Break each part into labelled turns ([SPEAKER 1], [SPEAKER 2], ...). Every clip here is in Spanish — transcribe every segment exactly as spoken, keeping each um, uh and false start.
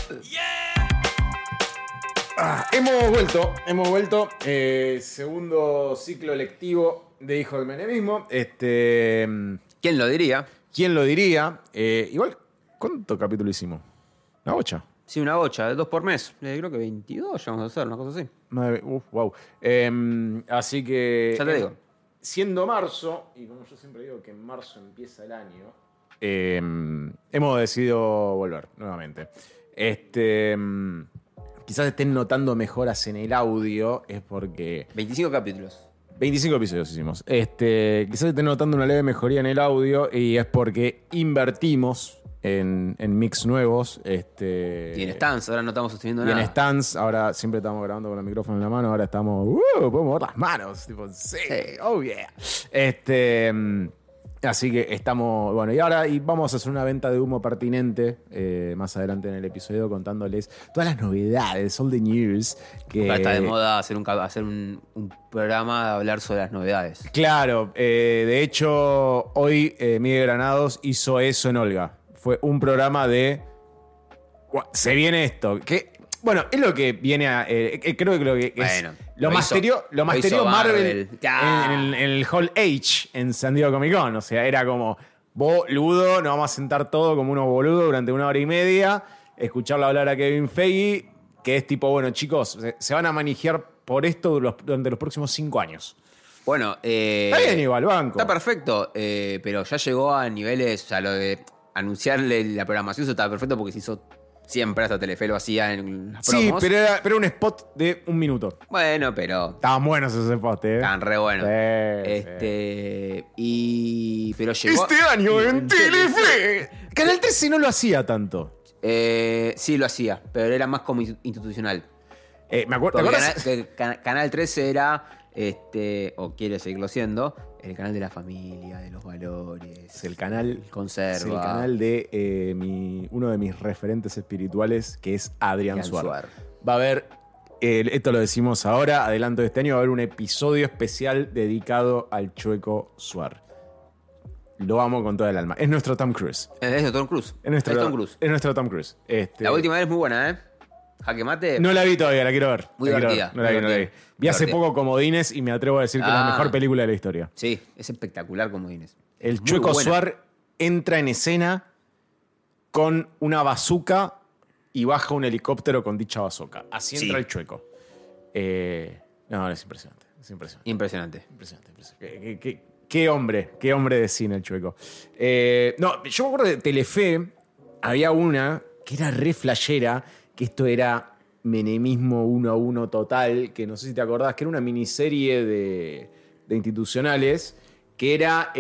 [SPEAKER 1] Ah, hemos vuelto, hemos vuelto. Eh, segundo ciclo lectivo de Hijo del Menemismo. Este,
[SPEAKER 2] ¿Quién lo diría?
[SPEAKER 1] ¿Quién lo diría? Eh, igual, ¿cuántos capítulos hicimos? ¿Una bocha?
[SPEAKER 2] Sí, una bocha, dos por mes. Eh, creo que veintidós ya vamos a hacer, una cosa así.
[SPEAKER 1] Madre, uf, wow. Eh, así que...
[SPEAKER 2] Ya te digo.
[SPEAKER 1] Siendo marzo, y como yo siempre digo que en marzo empieza el año, eh, hemos decidido volver nuevamente. Este... Quizás estén notando mejoras en el audio, es porque...
[SPEAKER 2] veinticinco capítulos.
[SPEAKER 1] veinticinco episodios hicimos. Este, quizás estén notando una leve mejoría en el audio y es porque invertimos en, en mix nuevos. Este,
[SPEAKER 2] Y en stands, ahora no estamos sosteniendo
[SPEAKER 1] y
[SPEAKER 2] nada.
[SPEAKER 1] en stands, ahora siempre estamos grabando con el micrófono en la mano, ahora estamos... Uh, podemos mover las manos. Tipo, sí,
[SPEAKER 2] Sí.
[SPEAKER 1] oh yeah. Este... Así que estamos, bueno, y ahora y vamos a hacer una venta de humo pertinente eh, más adelante en el episodio contándoles todas las novedades, all the news. Que
[SPEAKER 2] Ahora está de moda hacer un, hacer un, un programa de hablar sobre las novedades.
[SPEAKER 1] Claro, eh, de hecho, hoy eh, Miguel Granados hizo eso en Olga. Fue un programa de... Se viene esto, que... Bueno, es lo que viene a... Eh, creo que lo que
[SPEAKER 2] Bueno,
[SPEAKER 1] es... Lo,
[SPEAKER 2] lo
[SPEAKER 1] masterió,
[SPEAKER 2] hizo-
[SPEAKER 1] lo
[SPEAKER 2] lo
[SPEAKER 1] masterió
[SPEAKER 2] hizo
[SPEAKER 1] Marvel,
[SPEAKER 2] Marvel. Ah.
[SPEAKER 1] en, en- en el Hall H en San Diego Comic Con. O sea, era como... Boludo, nos vamos a sentar todo como unos boludos durante una hora y media, escucharlo hablar a Kevin Feige, que es tipo, bueno, chicos, se, se van a manejar por esto los- durante los próximos cinco años.
[SPEAKER 2] Bueno, eh,
[SPEAKER 1] Está bien igual, banco.
[SPEAKER 2] está perfecto, eh, pero ya llegó a niveles, o sea, lo de anunciarle la programación, eso estaba perfecto porque se hizo siempre, hasta Telefe lo hacía en las
[SPEAKER 1] Sí,
[SPEAKER 2] promos.
[SPEAKER 1] pero era, pero era un spot de un minuto.
[SPEAKER 2] Bueno, pero
[SPEAKER 1] Estaban buenos esos spots, ¿eh?
[SPEAKER 2] estaban re buenos.
[SPEAKER 1] Sí,
[SPEAKER 2] este, y... Pero llegó...
[SPEAKER 1] Este año en Telefe. Canal trece no lo hacía tanto.
[SPEAKER 2] Eh, sí, lo hacía, pero era más como institucional.
[SPEAKER 1] Eh, me acuerdo, ¿te
[SPEAKER 2] Porque
[SPEAKER 1] acuerdas?
[SPEAKER 2] Canal, que Can- Canal trece era, este, o quiere seguirlo siendo, el canal de la familia, de los valores.
[SPEAKER 1] Es el canal,
[SPEAKER 2] Conserva.
[SPEAKER 1] es el canal de eh, mi, uno de mis referentes espirituales, que es Adrián
[SPEAKER 2] Adrián
[SPEAKER 1] Suar.
[SPEAKER 2] Suar.
[SPEAKER 1] Va a haber, eh, esto lo decimos ahora, adelanto de este año, va a haber un episodio especial dedicado al Chueco Suar. Lo amo con toda el alma. Es nuestro Tom Cruise.
[SPEAKER 2] Es de Tom Cruise.
[SPEAKER 1] Es nuestro,
[SPEAKER 2] Es Tom Cruise.
[SPEAKER 1] Es nuestro Tom Cruise. Este,
[SPEAKER 2] La última vez es muy buena, ¿eh? Jaque mate.
[SPEAKER 1] No la vi todavía, la quiero ver.
[SPEAKER 2] Muy
[SPEAKER 1] La quiero
[SPEAKER 2] divertida,
[SPEAKER 1] ver. No la vi,
[SPEAKER 2] muy
[SPEAKER 1] no la vi.
[SPEAKER 2] divertida.
[SPEAKER 1] Vi hace
[SPEAKER 2] Divertida.
[SPEAKER 1] poco Comodines y me atrevo a decir que es la
[SPEAKER 2] Ah.
[SPEAKER 1] mejor película de la historia.
[SPEAKER 2] Sí, es espectacular como Inés.
[SPEAKER 1] El
[SPEAKER 2] Muy
[SPEAKER 1] Chueco
[SPEAKER 2] buena.
[SPEAKER 1] Suar entra en escena con una bazooka y baja un helicóptero con dicha bazooka. Así entra
[SPEAKER 2] Sí.
[SPEAKER 1] el Chueco. Eh, no, es impresionante. Es impresionante.
[SPEAKER 2] Impresionante.
[SPEAKER 1] Impresionante, impresionante. Qué, qué- qué- qué hombre, qué hombre de cine el Chueco. Eh, no, yo me acuerdo de Telefe, había una que era re flashera, que esto era menemismo uno a uno total, que no sé si te acordás, que era una miniserie de, de institucionales, que era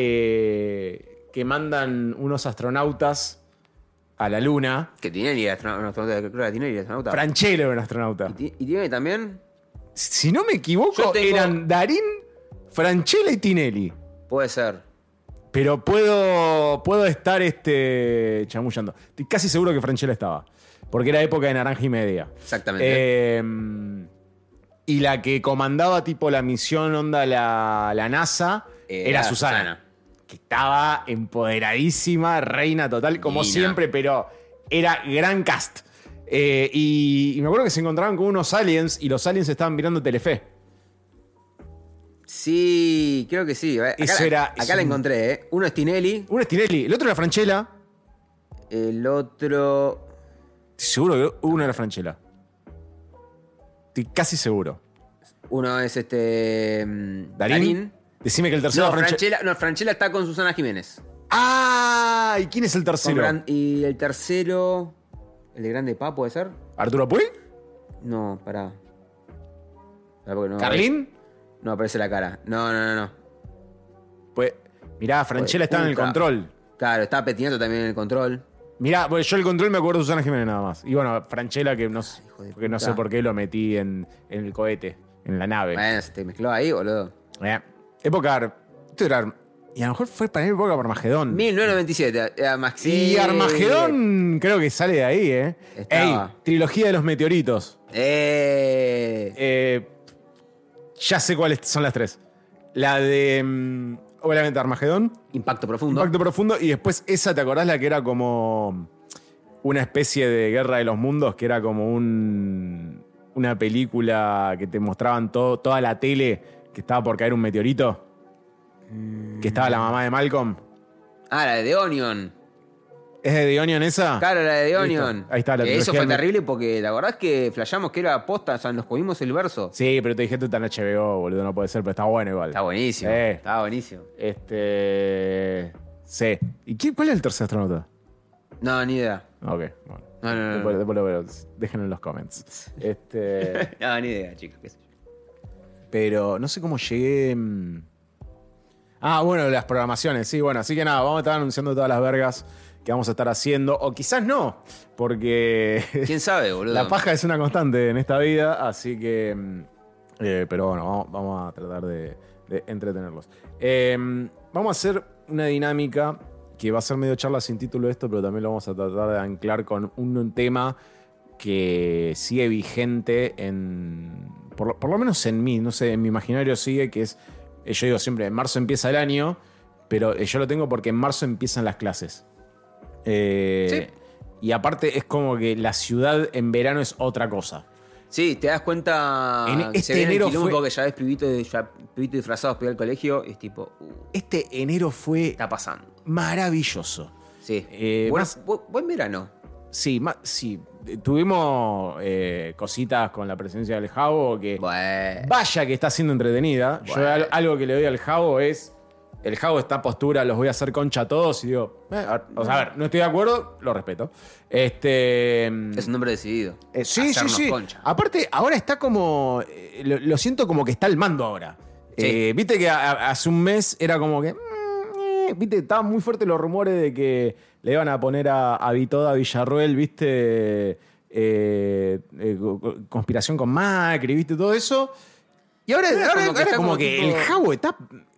[SPEAKER 1] eh, que mandan unos astronautas a la luna.
[SPEAKER 2] Que Tinelli era astronauta. Creo que era Tinelli era astronauta.
[SPEAKER 1] Franchella era un astronauta.
[SPEAKER 2] ¿Y, ti- y Tinelli también?
[SPEAKER 1] Si no me equivoco,
[SPEAKER 2] Yo tengo-
[SPEAKER 1] eran Darín, Franchella y Tinelli.
[SPEAKER 2] Puede ser.
[SPEAKER 1] Pero puedo, puedo estar este, chamullando. Estoy casi seguro que Franchella estaba. Porque era época de Naranja y Media.
[SPEAKER 2] Exactamente.
[SPEAKER 1] Eh, y la que comandaba tipo la misión onda la, la NASA
[SPEAKER 2] Era
[SPEAKER 1] era Susana,
[SPEAKER 2] Susana.
[SPEAKER 1] Que estaba empoderadísima, reina total, como
[SPEAKER 2] Divina.
[SPEAKER 1] siempre, pero era gran cast. Eh, y, y me acuerdo que se encontraban con unos aliens y los aliens estaban mirando Telefe.
[SPEAKER 2] Sí, creo que sí. Acá,
[SPEAKER 1] Eso
[SPEAKER 2] la-
[SPEAKER 1] era-
[SPEAKER 2] acá
[SPEAKER 1] eso-
[SPEAKER 2] la encontré, ¿eh? Uno es Tinelli,
[SPEAKER 1] Uno es Tinelli, el otro era Franchella.
[SPEAKER 2] el otro...
[SPEAKER 1] Estoy seguro que uno era Franchella. Estoy casi seguro.
[SPEAKER 2] Uno es este... mm,
[SPEAKER 1] Darín. Decime que el tercero
[SPEAKER 2] No,
[SPEAKER 1] era Franche-
[SPEAKER 2] Franchella, no, Franchella está con Susana Jiménez.
[SPEAKER 1] ¡Ah! ¿Y quién es el
[SPEAKER 2] Con
[SPEAKER 1] tercero?
[SPEAKER 2] Gran- y el tercero... ¿El de Grande Pa puede ser?
[SPEAKER 1] ¿Arturo Puig?
[SPEAKER 2] No, pará. Pará, porque no
[SPEAKER 1] ¿Carlín?
[SPEAKER 2] No aparece la cara. No, no, no, no.
[SPEAKER 1] Pues, mirá, Franchella estaba en el
[SPEAKER 2] puta.
[SPEAKER 1] control.
[SPEAKER 2] Claro, estaba Petinato también en el control.
[SPEAKER 1] Mirá, pues yo el control me acuerdo de Susana Jiménez nada más. Y bueno, Franchella que no, sé-
[SPEAKER 2] hijo de
[SPEAKER 1] porque no
[SPEAKER 2] puta.
[SPEAKER 1] sé por qué lo metí en, en el cohete, en la nave.
[SPEAKER 2] Bueno, se te mezcló ahí, boludo.
[SPEAKER 1] Eh, época... Esto era... Y a lo mejor fue para época de Armagedón.
[SPEAKER 2] mil novecientos noventa y siete. Era más
[SPEAKER 1] Y Armagedón creo que sale de ahí, ¿eh?
[SPEAKER 2] Estaba.
[SPEAKER 1] Ey, trilogía de los meteoritos.
[SPEAKER 2] Eh.
[SPEAKER 1] Eh, ya sé cuáles son las tres. La de... mm, obviamente Armagedón.
[SPEAKER 2] Impacto profundo.
[SPEAKER 1] Impacto profundo. Y después esa, ¿te acordás la que era como una especie de Guerra de los Mundos que era como un, una película que te mostraban todo, toda la tele que estaba por caer un meteorito? Mm. Que estaba la mamá de Malcolm.
[SPEAKER 2] Ah, la de The Onion.
[SPEAKER 1] ¿Es de The Onion esa?
[SPEAKER 2] Claro, la de The Onion.
[SPEAKER 1] Listo. Ahí está la
[SPEAKER 2] que eso
[SPEAKER 1] trilogía
[SPEAKER 2] fue
[SPEAKER 1] de-
[SPEAKER 2] terrible porque la verdad es que flashamos que era posta, o sea, nos comimos el verso.
[SPEAKER 1] Sí, pero te dije, esto está en H B O, boludo, no puede ser, pero está bueno igual.
[SPEAKER 2] Está buenísimo.
[SPEAKER 1] Eh.
[SPEAKER 2] Está buenísimo.
[SPEAKER 1] Este... Sí. ¿Y qué, cuál es el tercer astronauta?
[SPEAKER 2] No, ni idea.
[SPEAKER 1] Ok, bueno.
[SPEAKER 2] No, no, no.
[SPEAKER 1] Después,
[SPEAKER 2] no.
[SPEAKER 1] después lo veo. Déjenlo en los comments. Este...
[SPEAKER 2] No, ni idea, chicos. qué sé yo.
[SPEAKER 1] Pero no sé cómo llegué... mm. Ah, bueno, las programaciones, sí, bueno. Así que nada, vamos a estar anunciando todas las vergas que vamos a estar haciendo. O quizás no, porque...
[SPEAKER 2] ¿Quién sabe, boludo?
[SPEAKER 1] La paja es una constante en esta vida, así que... mm, eh, pero bueno, vamos, vamos a tratar de, de entretenerlos. Eh, vamos a hacer una dinámica que va a ser medio charla sin título esto, pero también lo vamos a tratar de anclar con un, un tema que sigue vigente en... Por, lo- por lo menos en mí, no sé, en mi imaginario sigue, que es... eh, Yo digo siempre, en marzo empieza el año, pero eh, yo lo tengo porque en marzo empiezan las clases. Eh, Y aparte es como que la ciudad en verano es otra cosa.
[SPEAKER 2] Sí, te das cuenta
[SPEAKER 1] En
[SPEAKER 2] que
[SPEAKER 1] este
[SPEAKER 2] se viene el
[SPEAKER 1] enero
[SPEAKER 2] quilombo
[SPEAKER 1] fue-
[SPEAKER 2] porque ya ves pibitos ya pibito disfrazados para ir al colegio y es tipo, uh,
[SPEAKER 1] Este enero fue
[SPEAKER 2] está pasando.
[SPEAKER 1] maravilloso.
[SPEAKER 2] Sí.
[SPEAKER 1] Eh,
[SPEAKER 2] Buen-
[SPEAKER 1] más-
[SPEAKER 2] bu- buen verano.
[SPEAKER 1] Sí, ma- sí. Eh, Tuvimos eh, cositas con la presencia del Javo que
[SPEAKER 2] Bueno.
[SPEAKER 1] vaya que está siendo entretenida. Yo
[SPEAKER 2] Bueno.
[SPEAKER 1] al- algo que le doy al Javo es... El Javo está a postura, los voy a hacer concha a todos y digo... eh, a ver, o sea, a ver, no estoy de acuerdo, lo respeto. Este...
[SPEAKER 2] Es un nombre decidido.
[SPEAKER 1] Eh, sí, sí,
[SPEAKER 2] Hacernos
[SPEAKER 1] sí.
[SPEAKER 2] concha.
[SPEAKER 1] Aparte, ahora está como. eh, lo, lo siento como que está al mando ahora.
[SPEAKER 2] Sí.
[SPEAKER 1] Eh, Viste que a- a- hace un mes era como que. mm, eh, Viste, estaban muy fuertes los rumores de que le iban a poner a, a Vitoda Villarroel, viste. eh, eh, co- co- conspiración con Macri, viste, todo eso. Y ahora,
[SPEAKER 2] Ahora
[SPEAKER 1] ahora-
[SPEAKER 2] como que
[SPEAKER 1] ahora
[SPEAKER 2] está
[SPEAKER 1] como,
[SPEAKER 2] como
[SPEAKER 1] que
[SPEAKER 2] tipo-
[SPEAKER 1] el Javo está.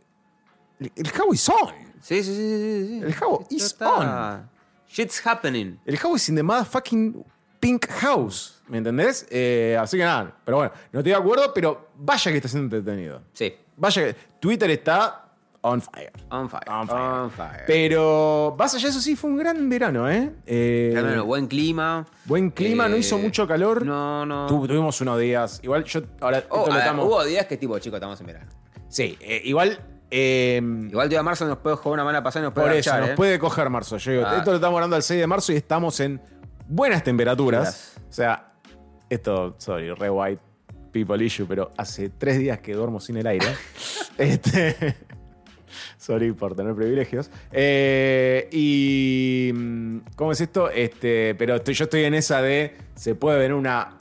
[SPEAKER 1] El, el Javo is on.
[SPEAKER 2] Sí, sí, sí, sí, sí.
[SPEAKER 1] El Javo
[SPEAKER 2] Esto
[SPEAKER 1] is
[SPEAKER 2] está- Shit's happening.
[SPEAKER 1] El Javo is in the motherfucking pink house. ¿Me entendés? Eh, así que nada. Pero bueno, no estoy de acuerdo, pero vaya que está siendo entretenido.
[SPEAKER 2] Sí.
[SPEAKER 1] Vaya que Twitter está on fire.
[SPEAKER 2] On fire.
[SPEAKER 1] On fire.
[SPEAKER 2] On fire.
[SPEAKER 1] Pero más allá de eso sí, fue un gran verano, ¿eh? Eh,
[SPEAKER 2] Pero bueno, buen clima.
[SPEAKER 1] buen clima, no
[SPEAKER 2] Eh,
[SPEAKER 1] hizo mucho calor.
[SPEAKER 2] No, no.
[SPEAKER 1] Tu- tuvimos unos días. Igual yo ahora
[SPEAKER 2] Oh,
[SPEAKER 1] esto
[SPEAKER 2] a
[SPEAKER 1] lo
[SPEAKER 2] ver,
[SPEAKER 1] estamos-
[SPEAKER 2] hubo días que tipo, chicos, estamos en verano.
[SPEAKER 1] Sí, eh, igual. eh,
[SPEAKER 2] Igual todavía marzo nos puede jugar una mala pasada y nos puede
[SPEAKER 1] por eso,
[SPEAKER 2] agachar,
[SPEAKER 1] nos
[SPEAKER 2] ¿eh?
[SPEAKER 1] puede coger marzo. Yo digo,
[SPEAKER 2] Ah.
[SPEAKER 1] esto lo estamos hablando el seis de marzo y estamos en buenas temperaturas. O sea, esto, sorry, re white people issue, pero hace tres días que duermo sin el aire. este, sorry por tener privilegios. Eh, y. mm, ¿Cómo es esto? Este, pero estoy- yo estoy en esa de. Se puede ver una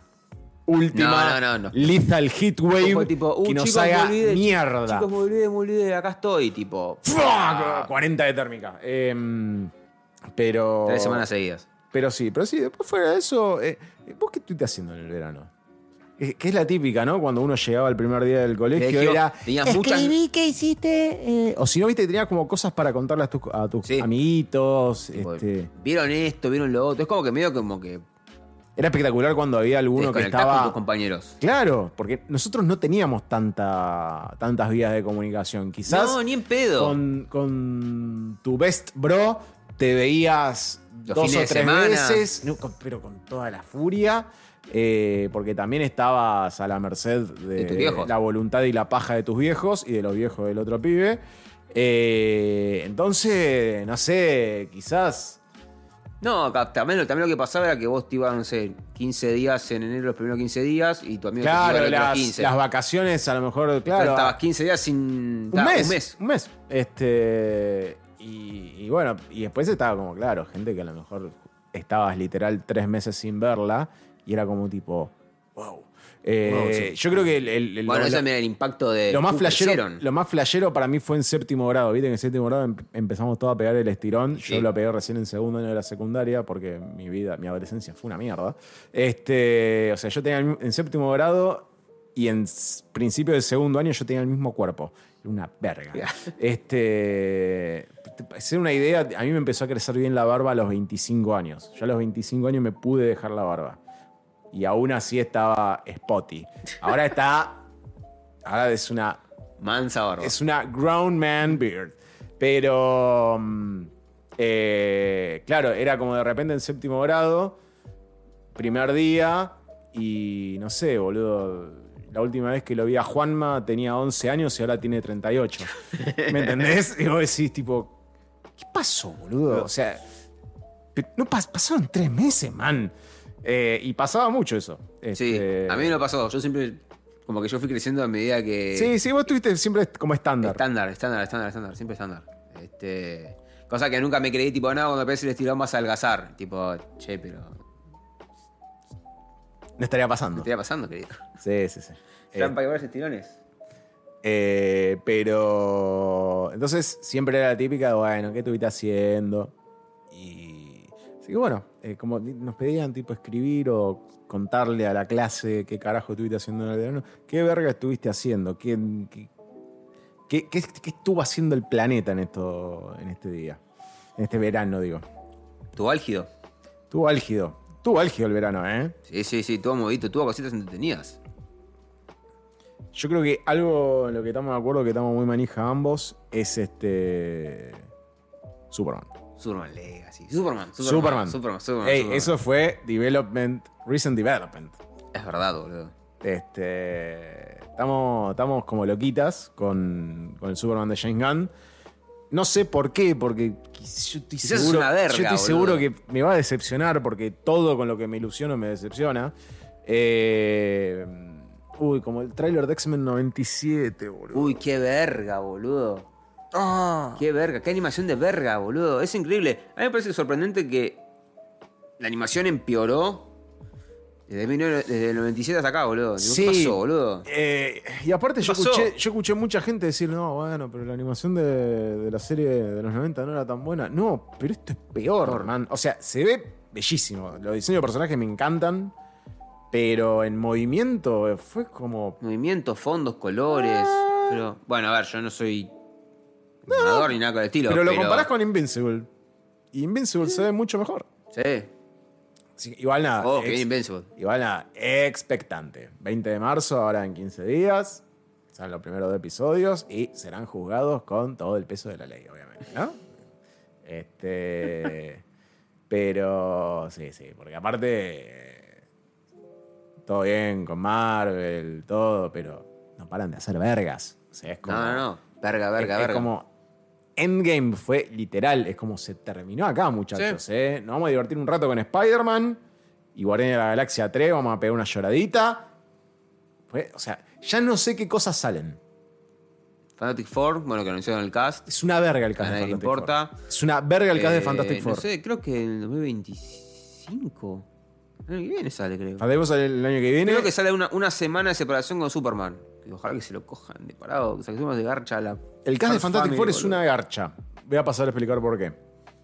[SPEAKER 1] última
[SPEAKER 2] No, no, no, no.
[SPEAKER 1] lethal heat wave
[SPEAKER 2] Fue tipo, uh,
[SPEAKER 1] que nos
[SPEAKER 2] chicos,
[SPEAKER 1] haga
[SPEAKER 2] me olvidé,
[SPEAKER 1] mierda.
[SPEAKER 2] Chicos, me olvidé, me olvidé, acá estoy, tipo.
[SPEAKER 1] ¡Fua! cuarenta de térmica. Em, pero.
[SPEAKER 2] Tres semanas seguidas.
[SPEAKER 1] Pero sí, pero sí, después fuera de eso. eh, ¿Vos qué estuviste haciendo en el verano? Eh, Que es la típica, ¿no? Cuando uno llegaba el primer día del colegio,
[SPEAKER 2] Colegio,
[SPEAKER 1] era.
[SPEAKER 2] tenías muchas-
[SPEAKER 1] Escribí, ¿qué hiciste? Eh, o si no, viste, tenías como cosas para contarle a tus, a tus
[SPEAKER 2] Sí.
[SPEAKER 1] amiguitos.
[SPEAKER 2] Tipo,
[SPEAKER 1] este.
[SPEAKER 2] Vieron esto, vieron lo otro. Es como que medio como que
[SPEAKER 1] Era espectacular cuando había alguno que
[SPEAKER 2] desconectás con tus
[SPEAKER 1] estaba.
[SPEAKER 2] compañeros.
[SPEAKER 1] Claro, porque nosotros no teníamos tanta, tantas vías de comunicación. Quizás.
[SPEAKER 2] No, ni en pedo.
[SPEAKER 1] Con, con tu best bro te veías
[SPEAKER 2] Los
[SPEAKER 1] dos o
[SPEAKER 2] fines de
[SPEAKER 1] tres
[SPEAKER 2] semana.
[SPEAKER 1] veces, no, con- pero con toda la furia, eh, porque también estabas a la merced de,
[SPEAKER 2] De tus viejos.
[SPEAKER 1] la voluntad y la paja de tus viejos y de los viejos del otro pibe. Eh, entonces, no sé, quizás...
[SPEAKER 2] No, acá también, lo- también lo que pasaba era que vos te ibas, no sé, quince días en enero, los primeros quince días, y tu amigo te
[SPEAKER 1] Claro,
[SPEAKER 2] iba los otros
[SPEAKER 1] las,
[SPEAKER 2] quince.
[SPEAKER 1] las vacaciones a lo mejor,
[SPEAKER 2] Entonces
[SPEAKER 1] claro,
[SPEAKER 2] estabas quince días sin.
[SPEAKER 1] un
[SPEAKER 2] ta,
[SPEAKER 1] mes,
[SPEAKER 2] Un mes.
[SPEAKER 1] un mes. Este, y, y bueno, y después estaba como, claro, gente que a lo mejor estabas literal tres meses sin verla y era como tipo, wow. Eh,
[SPEAKER 2] Wow, sí.
[SPEAKER 1] Yo creo que el, el- el-
[SPEAKER 2] Bueno,
[SPEAKER 1] lo,
[SPEAKER 2] eso mira el impacto de.
[SPEAKER 1] lo más
[SPEAKER 2] uh,
[SPEAKER 1] flashero,
[SPEAKER 2] crecieron.
[SPEAKER 1] lo más flashero para mí fue en séptimo grado. Viste que en séptimo grado em- empezamos todos a pegar el estirón.
[SPEAKER 2] Sí.
[SPEAKER 1] Yo lo pegué recién en segundo año de la secundaria porque mi vida, mi adolescencia fue una mierda. Este, o sea, yo tenía el mi- en séptimo grado y en s- principio del segundo año yo tenía el mismo cuerpo. Era una verga. Este, para hacer una idea, a mí me empezó a crecer bien la barba a los veinticinco años. Yo a los veinticinco años me pude dejar la barba. Y aún así estaba spotty. Ahora está. Ahora es una.
[SPEAKER 2] Mansa barba.
[SPEAKER 1] Es una grown man beard. Pero. mm, Eh, claro, era como de repente en séptimo grado, primer día, y no sé, boludo. La última vez que lo vi a Juanma tenía once años y ahora tiene treinta y ocho. ¿Me entendés? Y vos decís, tipo, ¿qué pasó, boludo? O sea, no pas- pasaron tres meses, man. Eh, y pasaba mucho eso.
[SPEAKER 2] Sí,
[SPEAKER 1] Este,
[SPEAKER 2] a mí me lo pasó. Yo siempre, como que yo fui creciendo a medida que...
[SPEAKER 1] Sí, sí, vos estuviste siempre como estándar.
[SPEAKER 2] Estándar, estándar, estándar, estándar, siempre estándar. Este, cosa que nunca me creí, tipo, no, cuando aparece el estirón vas a adelgazar. Tipo, che, pero...
[SPEAKER 1] No estaría
[SPEAKER 2] ¿Qué
[SPEAKER 1] pasando.
[SPEAKER 2] estaría pasando, querido?
[SPEAKER 1] Sí, sí, sí.
[SPEAKER 2] ¿Trampa que varios estirones?
[SPEAKER 1] Eh, pero entonces siempre era la típica de, bueno, ¿qué estuviste haciendo? Y así que bueno, eh, como nos pedían tipo escribir o contarle a la clase qué carajo estuviste haciendo en el verano, qué verga estuviste haciendo, qué, qué, qué, qué- qué estuvo haciendo el planeta en, esto, en este día, en este verano, digo.
[SPEAKER 2] ¿Tu álgido?
[SPEAKER 1] Estuvo álgido, estuvo álgido el verano, ¿eh?
[SPEAKER 2] Sí, sí, sí, tuvo movidito, tuvo cositas entretenidas.
[SPEAKER 1] Yo creo que algo en lo que estamos de acuerdo, que estamos muy manija ambos, es este. Superman.
[SPEAKER 2] Superman Legacy. Superman, Superman.
[SPEAKER 1] Superman.
[SPEAKER 2] Superman, Superman,
[SPEAKER 1] Ey,
[SPEAKER 2] Superman.
[SPEAKER 1] eso fue development, recent development.
[SPEAKER 2] Es verdad, boludo.
[SPEAKER 1] Este. Estamos, estamos como loquitas con, con el Superman de James Gunn. No sé por qué, porque yo estoy
[SPEAKER 2] Quizás es
[SPEAKER 1] seguro,
[SPEAKER 2] una verga,
[SPEAKER 1] yo estoy
[SPEAKER 2] boludo.
[SPEAKER 1] seguro que me va a decepcionar, porque todo con lo que me ilusiono me decepciona. Eh, uy, como el tráiler de X-Men noventa y siete, boludo.
[SPEAKER 2] Uy, qué verga, boludo.
[SPEAKER 1] Ah.
[SPEAKER 2] Qué verga, qué animación de verga, boludo. Es increíble. A mí me parece sorprendente que la animación empeoró desde, mil novecientos desde el noventa y siete hasta acá, boludo. ¿Qué
[SPEAKER 1] Sí.
[SPEAKER 2] pasó, boludo?
[SPEAKER 1] Eh, y aparte yo
[SPEAKER 2] ¿Qué pasó?
[SPEAKER 1] escuché, yo escuché mucha gente decir, no, bueno, pero la animación de, de la serie de los noventa no era tan buena. No, pero esto es peor, man. O sea, se ve bellísimo. Los diseños de personajes me encantan, pero en movimiento fue como...
[SPEAKER 2] Movimientos, fondos, colores. Pero, bueno, a ver, yo no soy animador ni nada con el estilo.
[SPEAKER 1] Pero lo comparás con Invincible. Y Invincible se ve mucho mejor.
[SPEAKER 2] Sí.
[SPEAKER 1] Así que igual nada.
[SPEAKER 2] Oh, que
[SPEAKER 1] ex-
[SPEAKER 2] bien Invincible.
[SPEAKER 1] Igual nada, expectante. veinte de marzo, ahora en quince días. Salen los primeros dos episodios y serán juzgados con todo el peso de la ley, obviamente, ¿no? Este. Pero sí, sí, porque aparte. eh, Todo bien con Marvel, todo, pero no paran de hacer vergas. O sea, es como.
[SPEAKER 2] No, no, no. Verga, verga,
[SPEAKER 1] es, es
[SPEAKER 2] verga.
[SPEAKER 1] como. Endgame fue literal, es como se terminó acá, muchachos.
[SPEAKER 2] Sí.
[SPEAKER 1] ¿eh? Nos vamos a divertir un rato con Spider-Man y Guardianes de la Galaxia tres, vamos a pegar una lloradita. Fue- o sea, ya no sé qué cosas salen.
[SPEAKER 2] Fantastic Four, bueno, que anunciaron el cast.
[SPEAKER 1] Es una verga el cast
[SPEAKER 2] A
[SPEAKER 1] de
[SPEAKER 2] nadie le
[SPEAKER 1] Fantastic
[SPEAKER 2] importa.
[SPEAKER 1] Four. Es una verga el cast de
[SPEAKER 2] Eh,
[SPEAKER 1] Fantastic Four.
[SPEAKER 2] No sé, creo que en el dos mil veinticinco. El año que viene sale, creo.
[SPEAKER 1] Fantastic Four sale el año que viene.
[SPEAKER 2] Creo que sale una, una semana de separación con Superman. Y ojalá que se lo cojan de parado. Que saquemos de garcha a la.
[SPEAKER 1] El cast de
[SPEAKER 2] Fast
[SPEAKER 1] Fantastic
[SPEAKER 2] Family,
[SPEAKER 1] Four es
[SPEAKER 2] boludo.
[SPEAKER 1] una garcha. Voy a pasar a explicar por qué.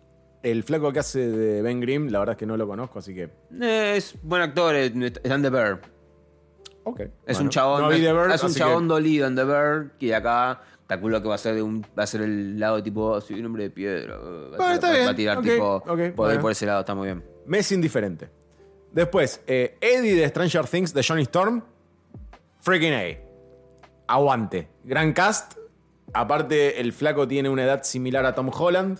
[SPEAKER 1] El flaco que hace de Ben Grimm, la verdad es que no lo conozco, así que.
[SPEAKER 2] Eh, es buen actor, es es The Bear.
[SPEAKER 1] Ok.
[SPEAKER 2] Es
[SPEAKER 1] bueno.
[SPEAKER 2] un chabón.
[SPEAKER 1] No vi The Bird,
[SPEAKER 2] es un
[SPEAKER 1] así
[SPEAKER 2] chabón
[SPEAKER 1] que-
[SPEAKER 2] dolido en The Bear. Que acá calculo que va a ser de un. Va a ser el lado tipo. Soy un hombre de piedra. Va a,
[SPEAKER 1] Bueno, está
[SPEAKER 2] va-
[SPEAKER 1] bien.
[SPEAKER 2] va a tirar
[SPEAKER 1] Ok,
[SPEAKER 2] tipo.
[SPEAKER 1] ok,
[SPEAKER 2] por,
[SPEAKER 1] bueno.
[SPEAKER 2] por ese lado, está muy bien.
[SPEAKER 1] Me es indiferente. Después, eh, Eddie de Stranger Things de Johnny Storm. Freaking A. Aguante. Gran cast. Aparte, el flaco tiene una edad similar a Tom Holland.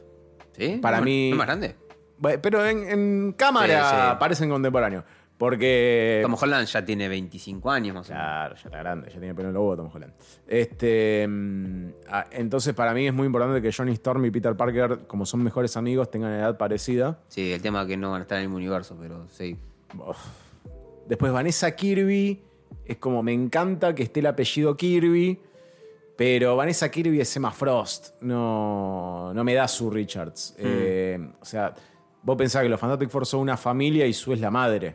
[SPEAKER 2] ¿Sí?
[SPEAKER 1] Para
[SPEAKER 2] ¿No-
[SPEAKER 1] mí-
[SPEAKER 2] ¿No es más grande?
[SPEAKER 1] Bueno, pero en, en cámara
[SPEAKER 2] Sí, sí.
[SPEAKER 1] parecen contemporáneos. Porque.
[SPEAKER 2] Tom Holland ya tiene veinticinco años más o menos.
[SPEAKER 1] Claro, ya está grande, ya tiene pelo en los huevos Tom Holland. Este, mm, ah, entonces, para mí es muy importante que Johnny Storm y Peter Parker, como son mejores amigos, tengan edad parecida.
[SPEAKER 2] Sí, el tema es que no van a estar en el mismo universo, pero sí.
[SPEAKER 1] Uf. Después Vanessa Kirby, es como me encanta que esté el apellido Kirby, pero Vanessa Kirby es Emma Frost, no, no me da Sue Richards. Eh, o sea, vos pensás que los Fantastic Four son una familia y Sue es la madre.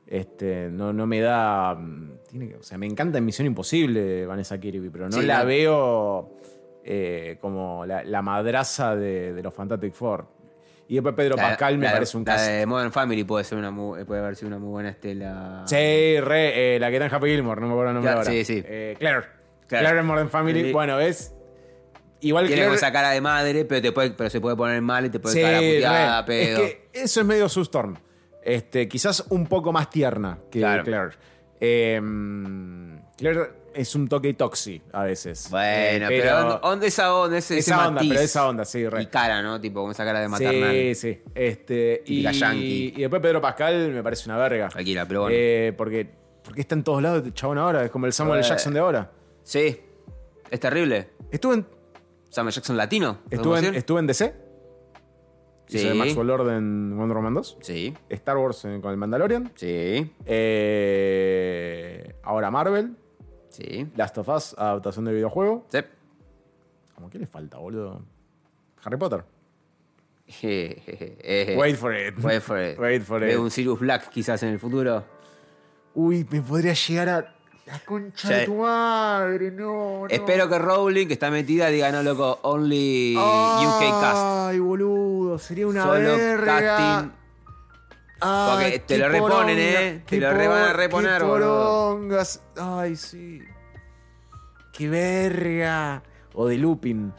[SPEAKER 1] Este, no, no me da... mm, Tiene que, o sea, me encanta en Misión Imposible Vanessa Kirby, pero no
[SPEAKER 2] Sí,
[SPEAKER 1] la
[SPEAKER 2] no.
[SPEAKER 1] veo eh, como la, la madraza de, de los Fantastic Four. Y después Pedro
[SPEAKER 2] La-
[SPEAKER 1] Pascal me
[SPEAKER 2] la de-
[SPEAKER 1] parece un
[SPEAKER 2] La
[SPEAKER 1] cast.
[SPEAKER 2] de Modern Family puede, ser una muy- puede haber sido una muy buena estela.
[SPEAKER 1] Sí, re, eh, la que está en Happy Gilmore, no me acuerdo el nombre
[SPEAKER 2] Claro,
[SPEAKER 1] ahora.
[SPEAKER 2] sí, sí.
[SPEAKER 1] Eh, Claire.
[SPEAKER 2] Claire.
[SPEAKER 1] Claire en Modern Family.
[SPEAKER 2] Sí.
[SPEAKER 1] Bueno, es. Igual
[SPEAKER 2] Tiene
[SPEAKER 1] Claire.
[SPEAKER 2] con esa cara de madre, pero, te puede, pero se puede poner mal y te puede
[SPEAKER 1] Sí,
[SPEAKER 2] caer a
[SPEAKER 1] re.
[SPEAKER 2] puteada,
[SPEAKER 1] Es
[SPEAKER 2] pedo.
[SPEAKER 1] que eso es medio Sue Storm. Este, quizás un poco más tierna que
[SPEAKER 2] Claro.
[SPEAKER 1] Claire. Eh, Claire es un toque toxi a veces.
[SPEAKER 2] Bueno,
[SPEAKER 1] Eh,
[SPEAKER 2] pero, onda esa onda, ese, ese
[SPEAKER 1] esa onda,
[SPEAKER 2] matiz.
[SPEAKER 1] pero esa onda, sí, re.
[SPEAKER 2] Y cara, ¿no? Tipo, con esa cara de maternal.
[SPEAKER 1] Sí, sí. Este, y,
[SPEAKER 2] Típica yankee.
[SPEAKER 1] y después Pedro Pascal me parece una verga.
[SPEAKER 2] Cualquiera, pero bueno.
[SPEAKER 1] Eh, porque, porque está en todos lados este chabón ahora. Es como el Samuel
[SPEAKER 2] Eh.
[SPEAKER 1] Jackson de ahora.
[SPEAKER 2] Sí, es terrible.
[SPEAKER 1] Estuvo en,
[SPEAKER 2] Samuel Jackson latino.
[SPEAKER 1] estuvo en,
[SPEAKER 2] decir?
[SPEAKER 1] estuvo en D C.
[SPEAKER 2] Sí.
[SPEAKER 1] Hizo de Maxwell Lord en Wonder Woman dos.
[SPEAKER 2] Sí,
[SPEAKER 1] Star Wars en- con el Mandalorian.
[SPEAKER 2] sí,
[SPEAKER 1] Eh, ahora Marvel.
[SPEAKER 2] sí.
[SPEAKER 1] Last of Us, adaptación de videojuego.
[SPEAKER 2] Sí.
[SPEAKER 1] ¿Cómo qué le falta, boludo? Harry Potter.
[SPEAKER 2] Eh,
[SPEAKER 1] Wait for it.
[SPEAKER 2] Wait for it.
[SPEAKER 1] Wait for
[SPEAKER 2] Veo
[SPEAKER 1] it.
[SPEAKER 2] un Sirius Black quizás en el futuro.
[SPEAKER 1] Uy, me podría llegar a. La concha
[SPEAKER 2] Sí.
[SPEAKER 1] de tu madre, no, no.
[SPEAKER 2] Espero que Rowling, que está metida, diga, no, loco, only U K cast.
[SPEAKER 1] Ay, boludo, sería una
[SPEAKER 2] Solo
[SPEAKER 1] verga.
[SPEAKER 2] casting.
[SPEAKER 1] Ay,
[SPEAKER 2] Porque te
[SPEAKER 1] qué
[SPEAKER 2] lo reponen,
[SPEAKER 1] poronga,
[SPEAKER 2] ¿eh? Te
[SPEAKER 1] qué
[SPEAKER 2] lo re van a
[SPEAKER 1] por-
[SPEAKER 2] reponer,
[SPEAKER 1] qué
[SPEAKER 2] boludo.
[SPEAKER 1] porongas. Ay, sí. Qué verga. O de Lupin.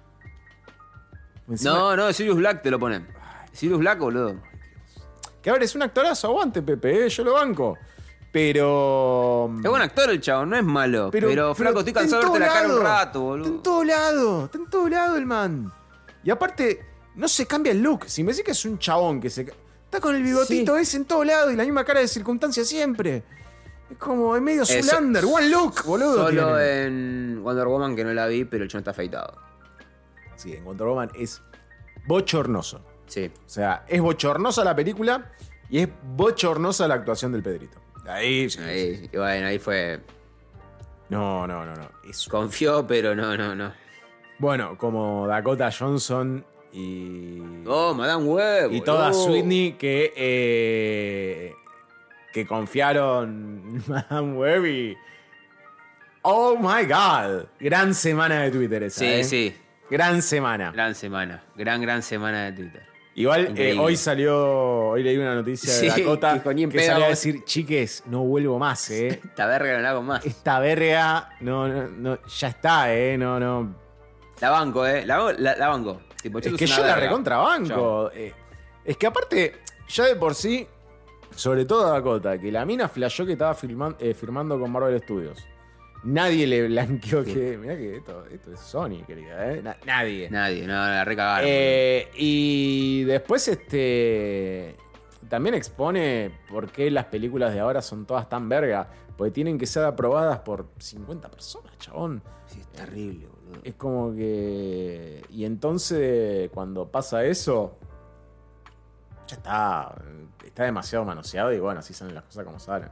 [SPEAKER 1] Encima-
[SPEAKER 2] No, no, Sirius Black te lo ponen. Sirius Black, boludo.
[SPEAKER 1] Que a ver, es un actorazo, aguante, Pepe, ¿eh? Yo lo banco. Pero.
[SPEAKER 2] Es buen actor el chavo, no es malo. Pero, flaco, estoy
[SPEAKER 1] está en
[SPEAKER 2] cansado de
[SPEAKER 1] todo
[SPEAKER 2] verte la cara un
[SPEAKER 1] lado.
[SPEAKER 2] rato,
[SPEAKER 1] Está en
[SPEAKER 2] boludo.
[SPEAKER 1] todo lado, está en todo lado el man. Y aparte, no se cambia el look. Si me decís que es un chabón que se. ca- Está con el bigotito
[SPEAKER 2] Sí.
[SPEAKER 1] ese en todo lado y la misma cara de circunstancia siempre. Es como en medio
[SPEAKER 2] Eso-
[SPEAKER 1] Zoolander, one look, boludo.
[SPEAKER 2] Solo
[SPEAKER 1] tiene.
[SPEAKER 2] en Wonder Woman, que no la vi, pero el chon está afeitado.
[SPEAKER 1] Sí, en Wonder Woman es bochornoso.
[SPEAKER 2] Sí.
[SPEAKER 1] O sea, es bochornosa la película y es bochornosa la actuación del Pedrito. Ahí, sí, sí.
[SPEAKER 2] Ahí, y bueno, ahí fue.
[SPEAKER 1] No, no, no, no. Es-
[SPEAKER 2] Confió, pero no, no, no.
[SPEAKER 1] Bueno, como Dakota Johnson y.
[SPEAKER 2] Oh, Madame Web.
[SPEAKER 1] y toda
[SPEAKER 2] boludo.
[SPEAKER 1] Sweeney que. eh, que confiaron Madame Web y. Oh my god. Gran semana de Twitter esa.
[SPEAKER 2] Sí,
[SPEAKER 1] ¿eh?
[SPEAKER 2] sí.
[SPEAKER 1] Gran semana.
[SPEAKER 2] Gran semana. Gran, gran semana de Twitter.
[SPEAKER 1] Igual eh,
[SPEAKER 2] Increíble.
[SPEAKER 1] hoy salió. Hoy leí una noticia de
[SPEAKER 2] Sí,
[SPEAKER 1] Dakota
[SPEAKER 2] dijo, ni en
[SPEAKER 1] que
[SPEAKER 2] pedo.
[SPEAKER 1] salió a decir: chiques, no vuelvo más, eh.
[SPEAKER 2] Esta verga no la hago más.
[SPEAKER 1] Esta verga. No, no, no. Ya está, eh. No, no.
[SPEAKER 2] La banco, eh. La, la, la banco. Tipo,
[SPEAKER 1] Es
[SPEAKER 2] Cheto
[SPEAKER 1] que
[SPEAKER 2] una
[SPEAKER 1] yo la
[SPEAKER 2] verga.
[SPEAKER 1] recontrabanco.
[SPEAKER 2] Chau.
[SPEAKER 1] Eh, es que aparte, ya de por sí, sobre todo Dakota, que la mina flashó que estaba filman- eh, firmando con Marvel Studios. Nadie le blanqueó que. Mirá que esto, esto es Sony, querida, ¿eh? Na- nadie.
[SPEAKER 2] Nadie, no, la recagaron.
[SPEAKER 1] Eh, y después, este. También expone por qué las películas de ahora son todas tan verga. Porque tienen que ser aprobadas por cincuenta personas, chabón.
[SPEAKER 2] Sí, es terrible, boludo.
[SPEAKER 1] Es como que. Y entonces, cuando pasa eso. Ya está. Está demasiado manoseado y bueno, así salen las cosas como salen.